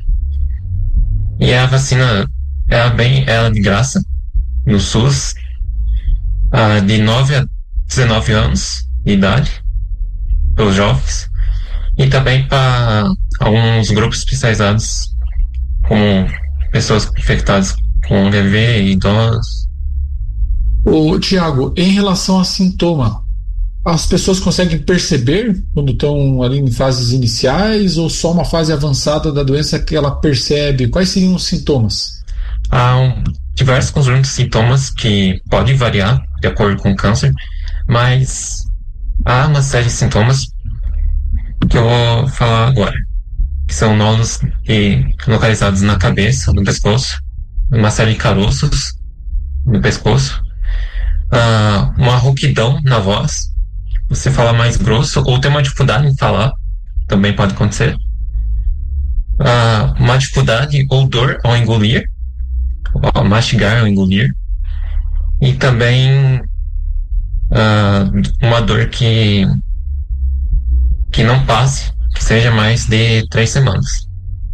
E a vacina é bem ela é de graça no SUS, uh, de nove a dezenove anos de idade, para os jovens, e também para alguns grupos especializados, como pessoas infectadas com H I V e idosos.
Ô, Tiago, em relação a sintoma, as pessoas conseguem perceber quando estão ali em fases iniciais ou só uma fase avançada da doença que ela percebe? Quais seriam os sintomas?
Há um, diversos conjuntos de sintomas que podem variar de acordo com o câncer, mas há uma série de sintomas que eu vou falar agora, que são nódulos localizados na cabeça, no pescoço, uma série de caroços no pescoço, uh, uma rouquidão na voz, você fala mais grosso ou tem uma dificuldade em falar, também pode acontecer, uh, uma dificuldade ou dor ao engolir, ao mastigar ou engolir, e também uh, uma dor que que não passe, que seja mais de três semanas.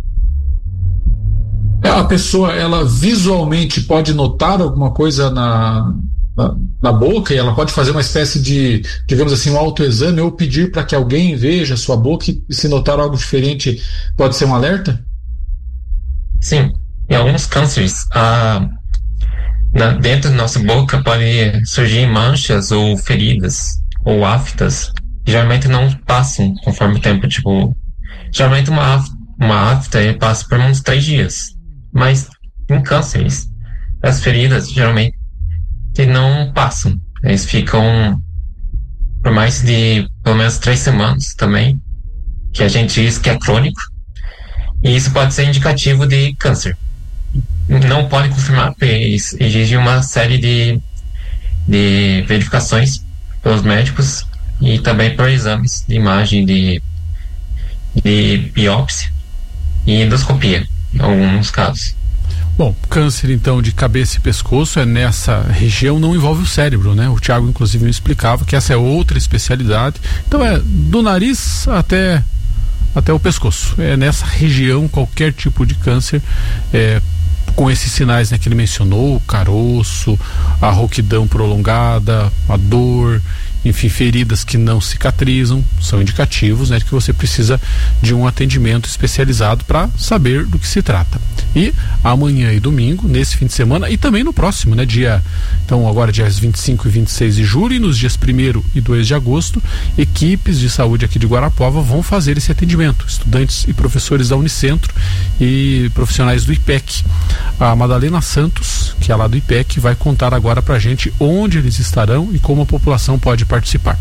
A pessoa, ela visualmente pode notar alguma coisa na, na, na boca e ela pode fazer uma espécie de, digamos assim, um autoexame ou pedir para que alguém veja a sua boca e se notar algo diferente, pode ser um alerta?
Sim, em alguns cânceres, a, na, dentro da nossa boca pode surgir manchas ou feridas ou aftas, que geralmente não passam conforme o tempo, tipo, geralmente uma, uma afta passa por uns três dias. Mas em cânceres, as feridas geralmente não passam. Eles ficam por mais de pelo menos três semanas também, que a gente diz que é crônico. E isso pode ser indicativo de câncer. Não pode confirmar, porque exige uma série de, de verificações pelos médicos e também por exames de imagem de, de biópsia e endoscopia. Em alguns casos.
Bom, câncer então de cabeça e pescoço é nessa região, não envolve o cérebro, né? O Tiago inclusive me explicava que essa é outra especialidade. Então é do nariz até até o pescoço. É nessa região qualquer tipo de câncer, é, com esses sinais, né, que ele mencionou, o caroço, a rouquidão prolongada, a dor, enfim, feridas que não cicatrizam, são indicativos, né, de que você precisa de um atendimento especializado para saber do que se trata. E amanhã e domingo, nesse fim de semana, e também no próximo, né, dia, então agora dias vinte e cinco e vinte e seis de julho, e nos dias primeiro e dois de agosto, equipes de saúde aqui de Guarapuava vão fazer esse atendimento, estudantes e professores da Unicentro e profissionais do I P E C. A Madalena Santos, que é lá do I P E C, vai contar agora pra gente onde eles estarão e como a população pode participar.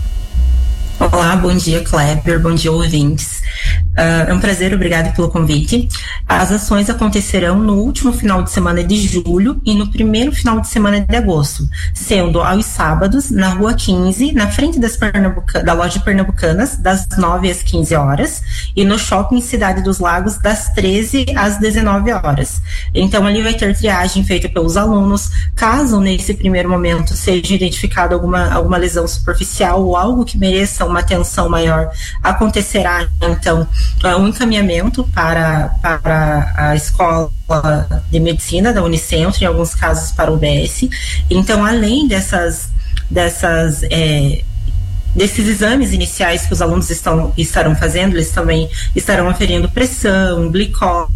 Olá, bom dia, Kleber, bom dia, ouvintes. Uh, é um prazer, obrigado pelo convite. As ações acontecerão no último final de semana de julho e no primeiro final de semana de agosto, sendo aos sábados, na Rua quinze, na frente das Pernambuca, da loja Pernambucanas, das nove às quinze horas, e no Shopping Cidade dos Lagos, das treze às dezenove horas. Então, ali vai ter triagem feita pelos alunos. Caso, nesse primeiro momento, seja identificada alguma, alguma lesão superficial ou algo que mereça uma atenção maior, acontecerá então um encaminhamento para, para a escola de medicina da Unicentro, em alguns casos para o U B S. Então, além dessas, dessas é, desses exames iniciais que os alunos estão, estarão fazendo, eles também estarão aferindo pressão, glicose,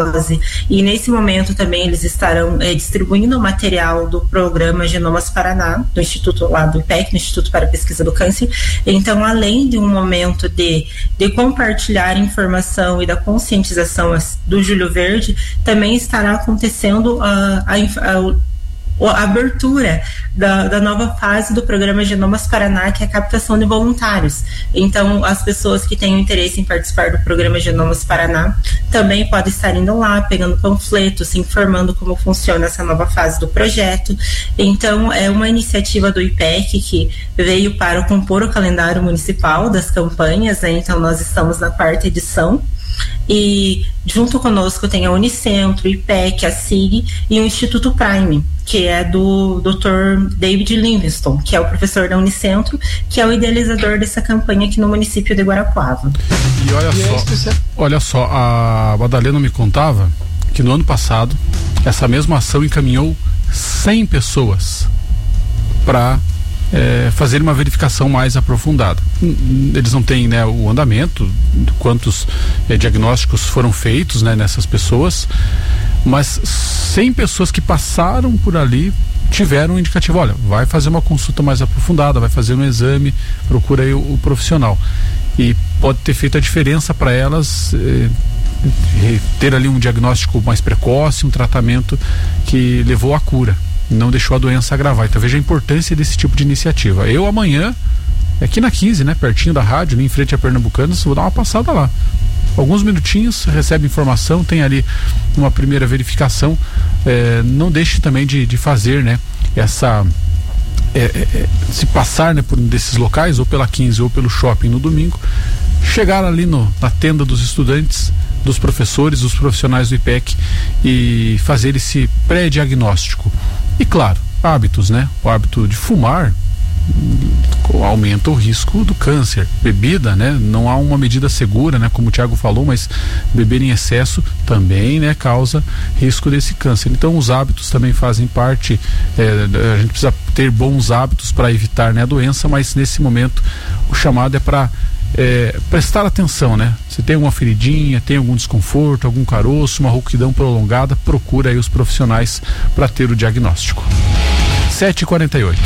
e nesse momento também eles estarão é, distribuindo o material do programa Genomas Paraná, do Instituto lá do I P E C, do Instituto para a Pesquisa do Câncer. Então, além de um momento de, de compartilhar informação e da conscientização do Julho Verde, também estará acontecendo a, a, a a abertura da, da nova fase do programa Genomas Paraná, que é a captação de voluntários. Então, as pessoas que tenham interesse em participar do programa Genomas Paraná também podem estar indo lá, pegando panfletos, se informando como funciona essa nova fase do projeto. Então, é uma iniciativa do I P E C que veio para compor o calendário municipal das campanhas, né? Então, nós estamos na quarta edição. E junto conosco tem a Unicentro, o I P E C, a S I G e o Instituto Prime, que é do doutor David Livingstone, que é o professor da Unicentro, que é o idealizador dessa campanha aqui no município de Guarapuava.
E olha só, olha só, a Madalena me contava que no ano passado essa mesma ação encaminhou cem pessoas para É, fazer uma verificação mais aprofundada. Eles não têm, né, o andamento de quantos é, diagnósticos foram feitos, né, nessas pessoas, mas cem pessoas que passaram por ali tiveram um indicativo: olha, vai fazer uma consulta mais aprofundada, vai fazer um exame, procura aí o, o profissional, e pode ter feito a diferença para elas é, ter ali um diagnóstico mais precoce, um tratamento que levou à cura, não deixou a doença agravar. Então veja a importância desse tipo de iniciativa. Eu amanhã, aqui na quinze, né, pertinho da rádio, em frente a Pernambucanas, vou dar uma passada lá. Alguns minutinhos, recebe informação, tem ali uma primeira verificação. É, não deixe também de, de fazer, né, essa é, é, se passar, né, por um desses locais, ou pela quinze ou pelo shopping no domingo, chegar ali no, na tenda dos estudantes, dos professores, dos profissionais do I P E C e fazer esse pré-diagnóstico. E claro, hábitos, né? O hábito de fumar aumenta o risco do câncer. Bebida, né? Não há uma medida segura, né? Como o Thiago falou, mas beber em excesso também, né, causa risco desse câncer. Então os hábitos também fazem parte, é, a gente precisa ter bons hábitos para evitar, né, a doença, mas nesse momento o chamado é para É, prestar atenção, né? Se tem alguma feridinha, tem algum desconforto, algum caroço, uma rouquidão prolongada, procura aí os profissionais para ter o diagnóstico. sete e quarenta e oito.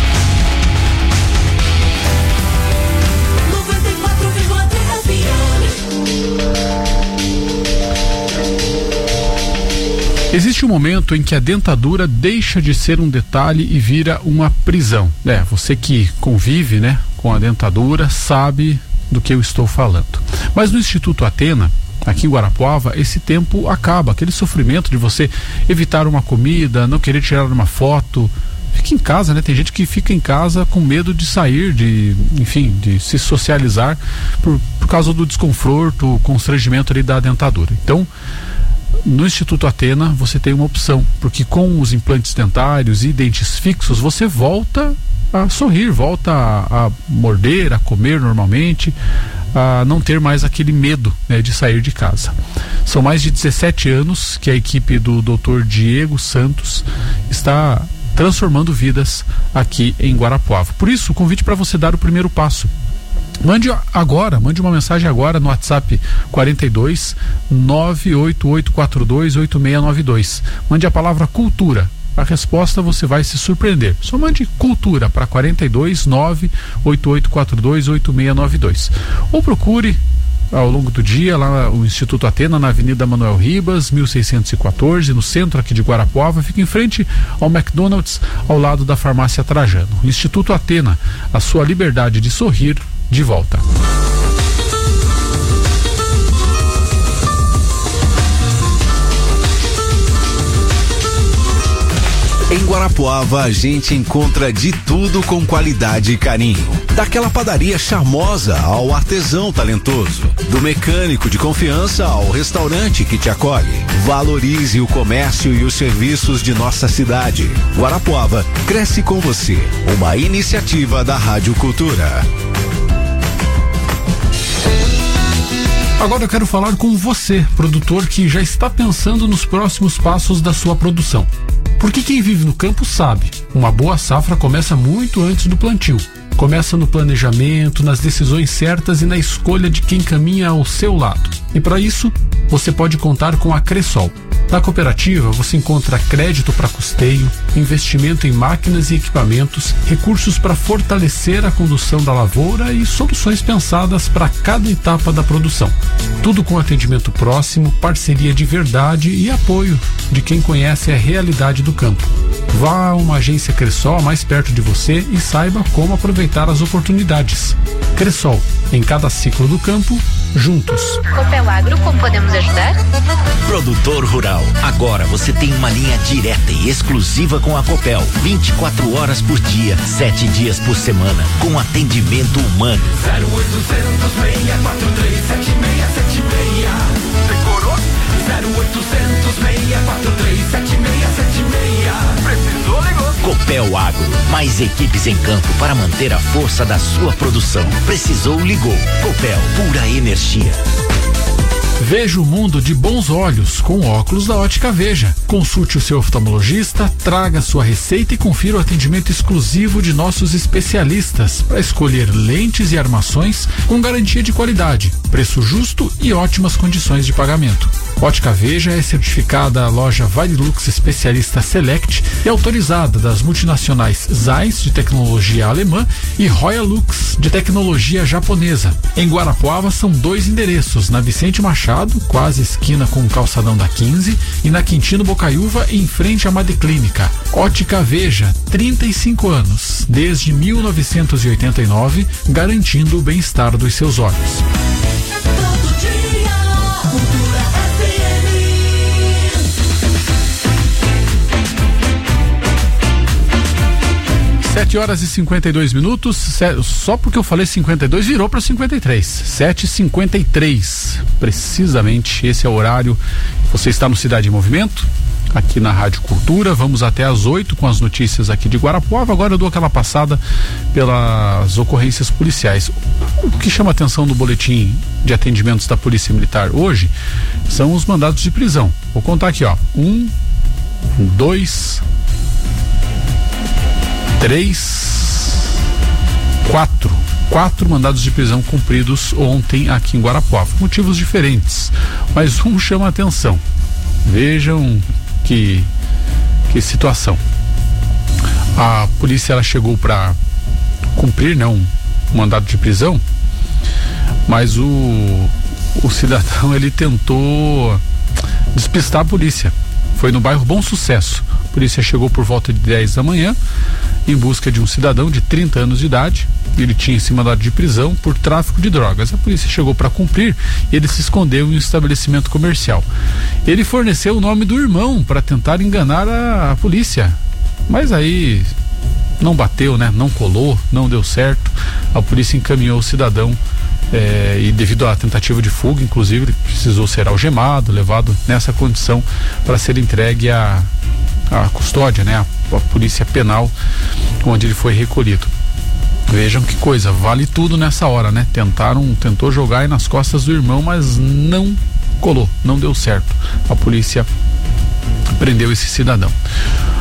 Existe um momento em que a dentadura deixa de ser um detalhe e vira uma prisão. É, você que convive, né, com a dentadura sabe do que eu estou falando. Mas no Instituto Atena, aqui em Guarapuava, esse tempo acaba. Aquele sofrimento de você evitar uma comida, não querer tirar uma foto. Fica em casa, né? Tem gente que fica em casa com medo de sair, de, enfim, de se socializar por, por causa do desconforto, o constrangimento ali da dentadura. Então, no Instituto Atena você tem uma opção, porque com os implantes dentários e dentes fixos você volta a sorrir, volta a, a morder, a comer normalmente, a não ter mais aquele medo, né, de sair de casa. São mais de dezessete anos que a equipe do doutor Diego Santos está transformando vidas aqui em Guarapuava. Por isso, o convite para você dar o primeiro passo. Mande agora, mande uma mensagem agora no WhatsApp quarenta e dois, nove oito oito quatro dois, oito seis nove dois. Mande a palavra cultura. A resposta você vai se surpreender. Só mande cultura para quarenta e dois, nove oito oito quatro dois, oito seis nove dois. Ou procure ao longo do dia lá o Instituto Atena, na Avenida Manuel Ribas, mil seiscentos e quatorze, no centro aqui de Guarapuava. Fica em frente ao McDonald's, ao lado da Farmácia Trajano. Instituto Atena, a sua liberdade de sorrir de volta.
Em Guarapuava a gente encontra de tudo com qualidade e carinho. Daquela padaria charmosa ao artesão talentoso. Do mecânico de confiança ao restaurante que te acolhe. Valorize o comércio e os serviços de nossa cidade. Guarapuava cresce com você. Uma iniciativa da Rádio Cultura.
Agora eu quero falar com você, produtor que já está pensando nos próximos passos da sua produção. Porque quem vive no campo sabe, uma boa safra começa muito antes do plantio. Começa no planejamento, nas decisões certas e na escolha de quem caminha ao seu lado. E para isso, você pode contar com a Cressol. Na cooperativa, você encontra crédito para custeio, investimento em máquinas e equipamentos, recursos para fortalecer a condução da lavoura e soluções pensadas para cada etapa da produção. Tudo com atendimento próximo, parceria de verdade e apoio de quem conhece a realidade do campo. Vá a uma agência Cressol mais perto de você e saiba como aproveitar as oportunidades. Cressol, em cada ciclo do campo, juntos.
Copel Agro, como podemos ajudar?
Produtor rural, agora você tem uma linha direta e exclusiva com a Copel, vinte e quatro horas por dia, sete dias por semana, com atendimento humano.
zero oitocentos, seis quatro três, sete seis sete seis. Decorou? zero oitocentos, seis quatro três, sete seis sete seis. Precisou, ligou.
Copel Agro, mais equipes em campo para manter a força da sua produção. Precisou, ligou. Copel, pura energia.
Veja o mundo de bons olhos com óculos da Ótica Veja. Consulte o seu oftalmologista, traga sua receita e confira o atendimento exclusivo de nossos especialistas para escolher lentes e armações com garantia de qualidade, preço justo e ótimas condições de pagamento. Ótica Veja é certificada a loja Varilux Especialista Select e autorizada das multinacionais Zeiss de tecnologia alemã e Royal Lux de tecnologia japonesa. Em Guarapuava são dois endereços, na Vicente Machado, quase esquina com o calçadão da quinze, e na Quintino Bocaiúva, em frente à Madeclínica. Ótica Veja, trinta e cinco anos, desde mil novecentos e oitenta e nove, garantindo o bem-estar dos seus olhos.
Todo dia, Cultura F M.
sete horas e cinquenta e dois minutos, só porque eu falei cinquenta e dois virou para cinquenta e três. sete e cinquenta e três, precisamente esse é o horário. Você está no Cidade em Movimento, aqui na Rádio Cultura. Vamos até às oito com as notícias aqui de Guarapuava. Agora eu dou aquela passada pelas ocorrências policiais. O que chama atenção no boletim de atendimentos da Polícia Militar hoje são os mandados de prisão. Vou contar aqui, ó. Um, dois, três, quatro. Quatro mandados de prisão cumpridos ontem aqui em Guarapuava. Motivos diferentes, mas um chama a atenção. Vejam que, que situação. A polícia ela chegou para cumprir, né, um, um mandado de prisão, mas o, o cidadão ele tentou despistar a polícia. Foi no bairro Bom Sucesso. A polícia chegou por volta de dez da manhã em busca de um cidadão de trinta anos de idade. Ele tinha esse mandado de prisão por tráfico de drogas. A polícia chegou para cumprir e ele se escondeu em um estabelecimento comercial. Ele forneceu o nome do irmão para tentar enganar a, a polícia, mas aí não bateu, né? Não colou, não deu certo. A polícia encaminhou o cidadão é, e devido à tentativa de fuga, inclusive, ele precisou ser algemado, levado nessa condição para ser entregue à, à custódia, né? A, a polícia penal, onde ele foi recolhido. Vejam que coisa, vale tudo nessa hora, né? Tentaram, tentou jogar aí nas costas do irmão, mas não colou, não deu certo. A polícia prendeu esse cidadão.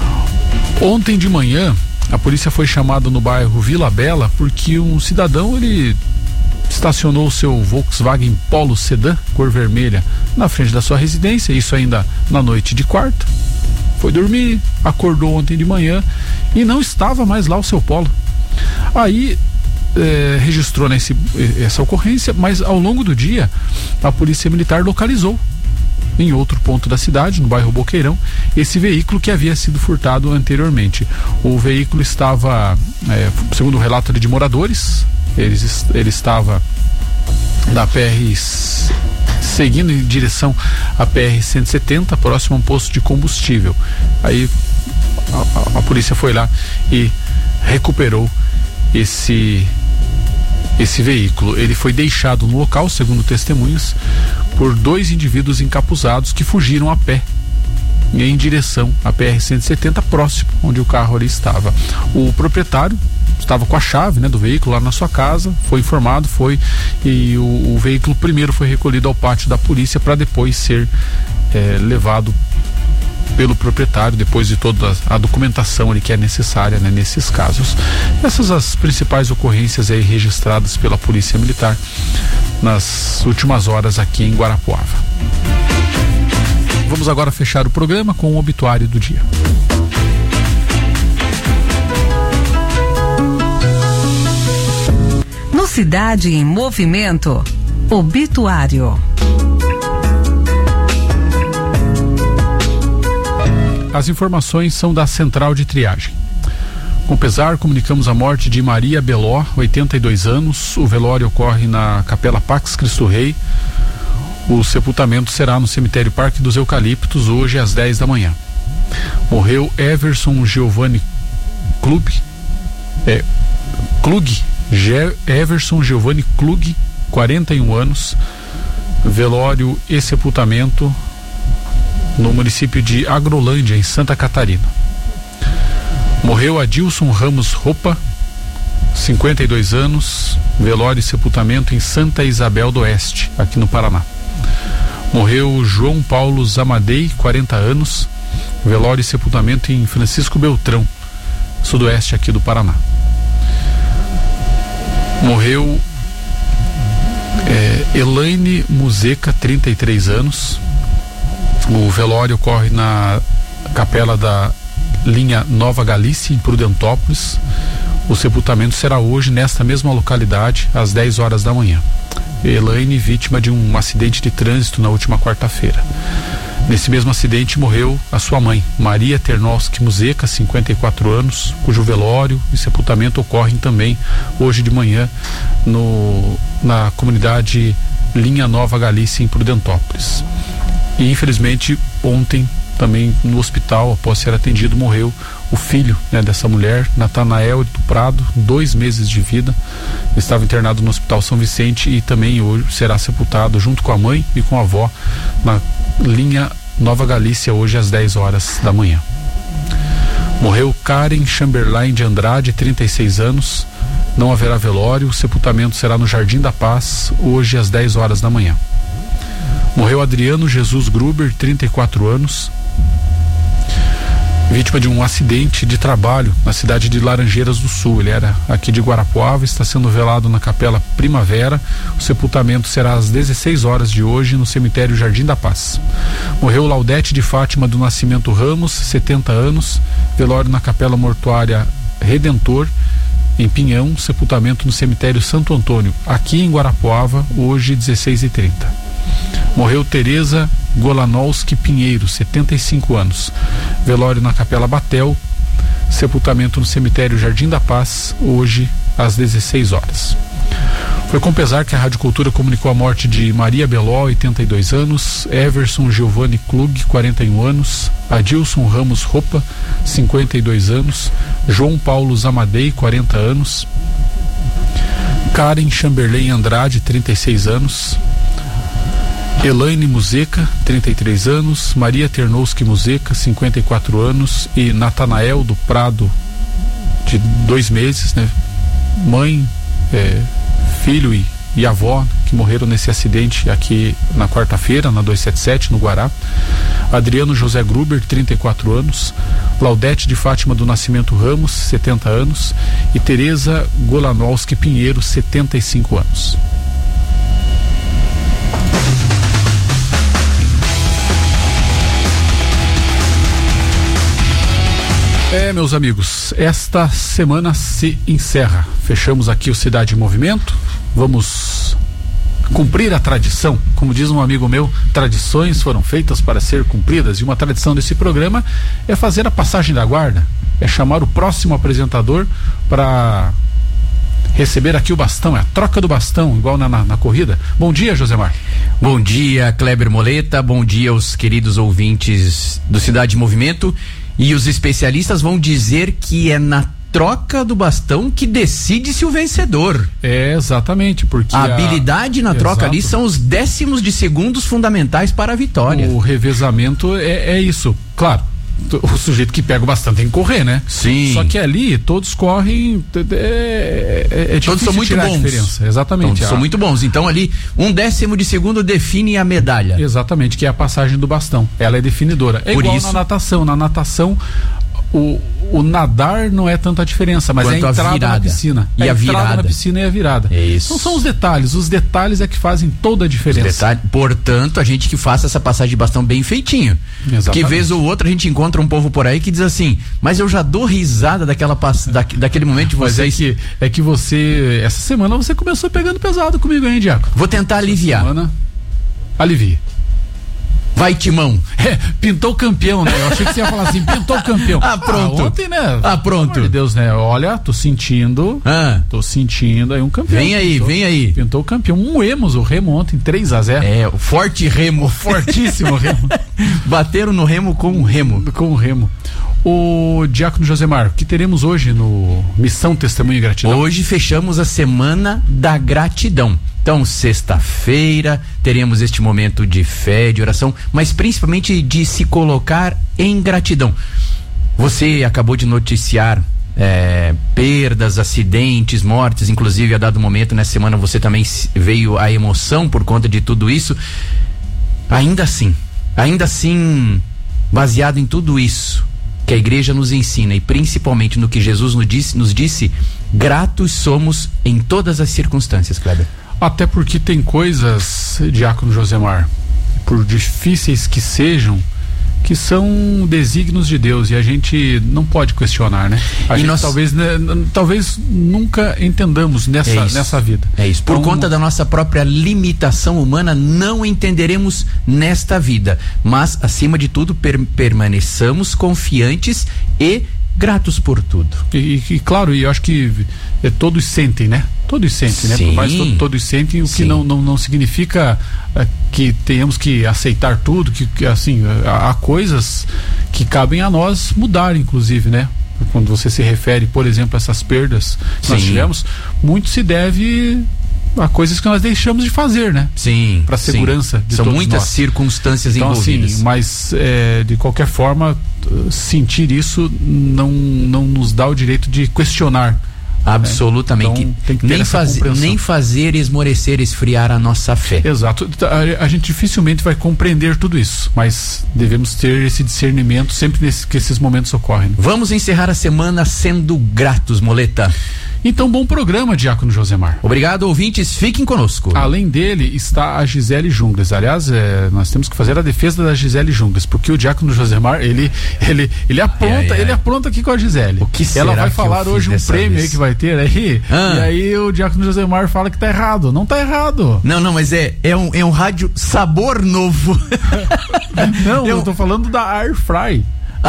Ontem de manhã, a polícia foi chamada no bairro Vila Bela porque um cidadão, ele estacionou o seu Volkswagen Polo Sedã, cor vermelha, na frente da sua residência, isso ainda na noite de quarta. Foi dormir, acordou ontem de manhã e não estava mais lá o seu Polo. Aí eh, registrou nesse, essa ocorrência, mas ao longo do dia a polícia militar localizou em outro ponto da cidade, no bairro Boqueirão, esse veículo que havia sido furtado anteriormente. O veículo estava, eh, segundo o relato de moradores, ele, ele estava da P R, seguindo em direção à P R cento e setenta, próximo a um posto de combustível. Aí a, a, a polícia foi lá e recuperou esse esse veículo. Ele foi deixado no local, segundo testemunhas, por dois indivíduos encapuzados que fugiram a pé em direção à P R cento e setenta, próximo onde o carro ali estava. O proprietário estava com a chave, né, do veículo lá na sua casa, foi informado, foi e o, o veículo primeiro foi recolhido ao pátio da polícia para depois ser é, levado pelo proprietário, depois de toda a documentação ali que é necessária, né, nesses casos. Essas as principais ocorrências aí registradas pela Polícia Militar nas últimas horas aqui em Guarapuava. Vamos agora fechar o programa com o obituário do dia.
No Cidade em Movimento, obituário.
As informações são da Central de Triagem. Com pesar, comunicamos a morte de Maria Beló, oitenta e dois anos. O velório ocorre na Capela Pax Cristo Rei. O sepultamento será no cemitério Parque dos Eucaliptos, hoje às dez da manhã. Morreu Everson Giovanni Klug, é, Klug, Ge, Everson Giovanni Klug, quarenta e um anos. Velório e sepultamento no município de Agrolândia, em Santa Catarina. Morreu Adilson Ramos Roupa, cinquenta e dois anos. Velório e sepultamento em Santa Isabel do Oeste, aqui no Paraná. Morreu João Paulo Zamadei, quarenta anos. Velório e sepultamento em Francisco Beltrão, sudoeste aqui do Paraná. Morreu é, Elaine Muzeca, trinta e três anos. O velório ocorre na capela da linha Nova Galícia, em Prudentópolis. O sepultamento será hoje nesta mesma localidade, às dez horas da manhã. Elaine, vítima de um acidente de trânsito na última quarta-feira. Nesse mesmo acidente morreu a sua mãe, Maria Ternowski Muzeca, cinquenta e quatro anos, cujo velório e sepultamento ocorrem também hoje de manhã no, na comunidade Linha Nova Galícia, em Prudentópolis. E infelizmente ontem também no hospital, após ser atendido, morreu o filho, né, dessa mulher, Natanael do Prado, dois meses de vida. Estava internado no Hospital São Vicente e também hoje será sepultado junto com a mãe e com a avó na linha Nova Galícia, hoje às dez horas da manhã. Morreu Karen Chamberlain de Andrade, trinta e seis anos. Não haverá velório, o sepultamento será no Jardim da Paz, hoje às dez horas da manhã. Morreu Adriano Jesus Gruber, trinta e quatro anos, vítima de um acidente de trabalho na cidade de Laranjeiras do Sul. Ele era aqui de Guarapuava, está sendo velado na Capela Primavera. O sepultamento será às dezesseis horas de hoje no cemitério Jardim da Paz. Morreu Laudete de Fátima do Nascimento Ramos, setenta anos, velório na Capela Mortuária Redentor, em Pinhão, sepultamento no cemitério Santo Antônio, aqui em Guarapuava, hoje dezesseis e trinta. Morreu Tereza Golanowski Pinheiro, setenta e cinco anos. Velório na Capela Batel, sepultamento no cemitério Jardim da Paz, hoje às dezesseis horas. Foi com pesar que a Rádio Cultura comunicou a morte de Maria Beló, oitenta e dois anos, Everson Giovanni Klug, quarenta e um anos, Adilson Ramos Roupa, cinquenta e dois anos, João Paulo Zamadei, quarenta anos, Karen Chamberlain Andrade, trinta e seis anos, Elaine Muzeca, trinta e três anos, Maria Ternowski Muzeca, cinquenta e quatro anos, e Natanael do Prado, de dois meses, né? Mãe, é, filho e e avó, que morreram nesse acidente aqui na quarta-feira, na duzentos e setenta e sete, no Guará. Adriano José Gruber, trinta e quatro anos. Laudete de Fátima do Nascimento Ramos, setenta anos. E Tereza Golanowski Pinheiro, setenta e cinco anos. É, meus amigos, esta semana se encerra. Fechamos aqui o Cidade em Movimento. Vamos cumprir a tradição. Como diz um amigo meu, tradições foram feitas para ser cumpridas. E uma tradição desse programa é fazer a passagem da guarda. É chamar o próximo apresentador para receber aqui o bastão. É a troca do bastão, igual na, na, na corrida. Bom dia, Josemar.
Bom dia, Kleber Moleta. Bom dia aos queridos ouvintes do Cidade em Movimento. E os especialistas vão dizer que é na troca do bastão que decide-se o vencedor.
É, exatamente, porque
a habilidade na troca ali são os décimos de segundos fundamentais para a vitória.
O revezamento é, é isso, claro. O sujeito que pega o bastão tem que correr, né?
Sim.
Só que ali todos correm, é, é, é
todos são muito bons.
A diferença. Exatamente.
Todos
a...
são muito bons. Então ali um décimo de segundo define a medalha.
Exatamente, que é a passagem do bastão. Ela é definidora. É
Por
igual
isso...
na natação. Na natação o, o nadar não é tanta diferença, mas
Quanto
é a entrada
a virada.
na piscina.
E
é
a,
a
virada.
entrada na piscina e a virada.
É isso.
Então são os detalhes. Os detalhes é que fazem toda a diferença.
Detalhe, portanto, a gente que faça essa passagem de bastão bem feitinho.
Exatamente.
Que vez ou outra a gente encontra um povo por aí que diz assim, mas eu já dou risada daquela pass... da, daquele momento de vocês.
Mas é que, é que você, essa semana você começou pegando pesado comigo, hein, Diaco?
Vou tentar aliviar.
Essa semana, alivia.
Vai, Timão.
É, pintou campeão, né? Eu achei que você ia falar assim, pintou campeão.
Ah, pronto.
Ah, ontem, né?
Ah, pronto.
Pelo amor de Deus, né? Olha, tô sentindo.
Ah.
Tô sentindo aí um campeão.
Vem aí,
pintou,
vem aí.
Pintou campeão. Moemos o Remo ontem, três a zero.
É, o forte Remo.
O fortíssimo Remo.
Bateram no Remo com o Remo.
Com o Remo. O Diácono Josemar, o que teremos hoje no Missão Testemunho e Gratidão?
Hoje fechamos a Semana da Gratidão. Então, sexta-feira, teremos este momento de fé, de oração, mas principalmente de se colocar em gratidão. Você acabou de noticiar é, perdas, acidentes, mortes, inclusive a dado momento, nessa semana você também veio a emoção por conta de tudo isso. Ainda assim, ainda assim, baseado em tudo isso que a igreja nos ensina e principalmente no que Jesus nos disse, nos disse, gratos somos em todas as circunstâncias, Kleber.
Até porque tem coisas, Diácono Josemar, por difíceis que sejam, que são desígnios de Deus e a gente não pode questionar, né? A
e
gente
nós...
talvez, né, talvez nunca entendamos nessa,
é
nessa vida.
É isso. Por
então,
conta da nossa própria limitação humana, não entenderemos nesta vida. Mas, acima de tudo, per- permaneçamos confiantes e gratos por tudo.
E, e claro, e eu acho que é, todos sentem, né? Todos sentem, né?
Sim.
Por mais to, todos sentem, o
Sim.
que não, não, não significa é, que tenhamos que aceitar tudo, que, que assim, há, há coisas que cabem a nós mudar, inclusive, né? Quando você se refere, por exemplo, a essas perdas que nós
Sim.
tivemos, muito se deve a coisas que nós deixamos de fazer, né?
Sim.
Para segurança de
São
todos
muitas
nós.
circunstâncias
então,
envolvidas.
Assim, mas é, de qualquer forma, sentir isso não, não nos dá o direito de questionar.
Absolutamente.
Então, tem que ter
nem,
essa
faz,
compreensão.
nem fazer esmorecer, esfriar a nossa fé.
Exato. A, a gente dificilmente vai compreender tudo isso, mas devemos ter esse discernimento sempre nesse, que esses momentos ocorrem.
Vamos encerrar a semana sendo gratos, Moleta.
Então, bom programa, Diácono Josemar.
Obrigado, ouvintes, fiquem conosco.
Além dele está a Gisele Jungles. Aliás, é, nós temos que fazer a defesa da Gisele Jungles, porque o Diácono Josemar, ele, ele, ele apronta,
ai, ai.
ele apronta aqui com a Gisele.
O que
Ela
será
vai
que
falar
eu
hoje
fiz
um prêmio
vez?
aí que vai ter aí,
Ah.
e aí o Diácono Josemar fala que tá errado. Não tá errado.
Não, não, mas é, é, um, é um rádio sabor novo.
Não, eu,
Eu-
eu tô falando da Air Fry.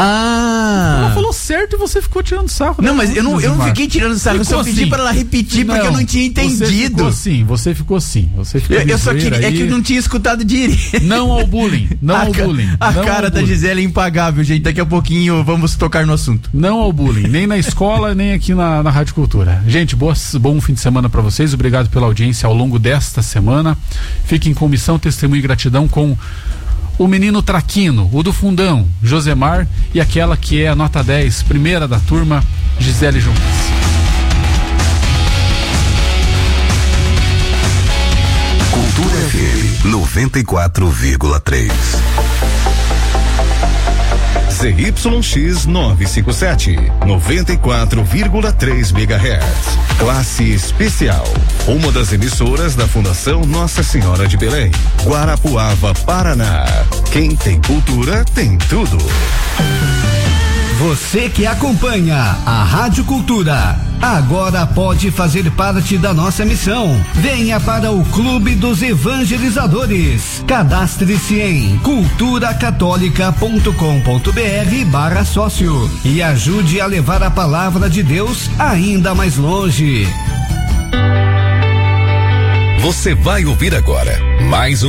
Ah!
Ela falou certo e você ficou tirando sarro.
Não,
né,
mas eu não, eu não
Josemar?
fiquei tirando sarro, eu só
Ficou
pedi
assim.
pra ela repetir porque eu não tinha
Você ficou
entendido.
assim, você ficou assim. Você ficou
Eu, eu só
ligeira
queria, é
aí.
que eu não tinha escutado direito.
Não ao bullying, não
a
ao
ca-
bullying.
A
não
cara
ao
da
bullying.
Gisele é impagável, gente. Daqui a pouquinho vamos tocar no assunto.
Não ao bullying, nem na escola, nem aqui na, na Rádio Cultura. Gente, boas, bom fim de semana pra vocês. Obrigado pela audiência ao longo desta semana. Fiquem com missão, testemunho e gratidão com o menino Traquino, o do fundão, Josemar, e aquela que é a nota dez, primeira da turma, Gisele Jungles.
noventa e quatro vírgula três.
Z Y X novecentos e cinquenta e sete, noventa e quatro vírgula três megahertz. Classe especial. Uma das emissoras da Fundação Nossa Senhora de Belém, Guarapuava, Paraná. Quem tem cultura tem tudo.
Você que acompanha a Rádio Cultura, agora pode fazer parte da nossa missão. Venha para o Clube dos Evangelizadores. Cadastre-se em culturacatólica ponto com ponto br barra sócio e ajude a levar a palavra de Deus ainda mais longe.
Você vai ouvir agora mais um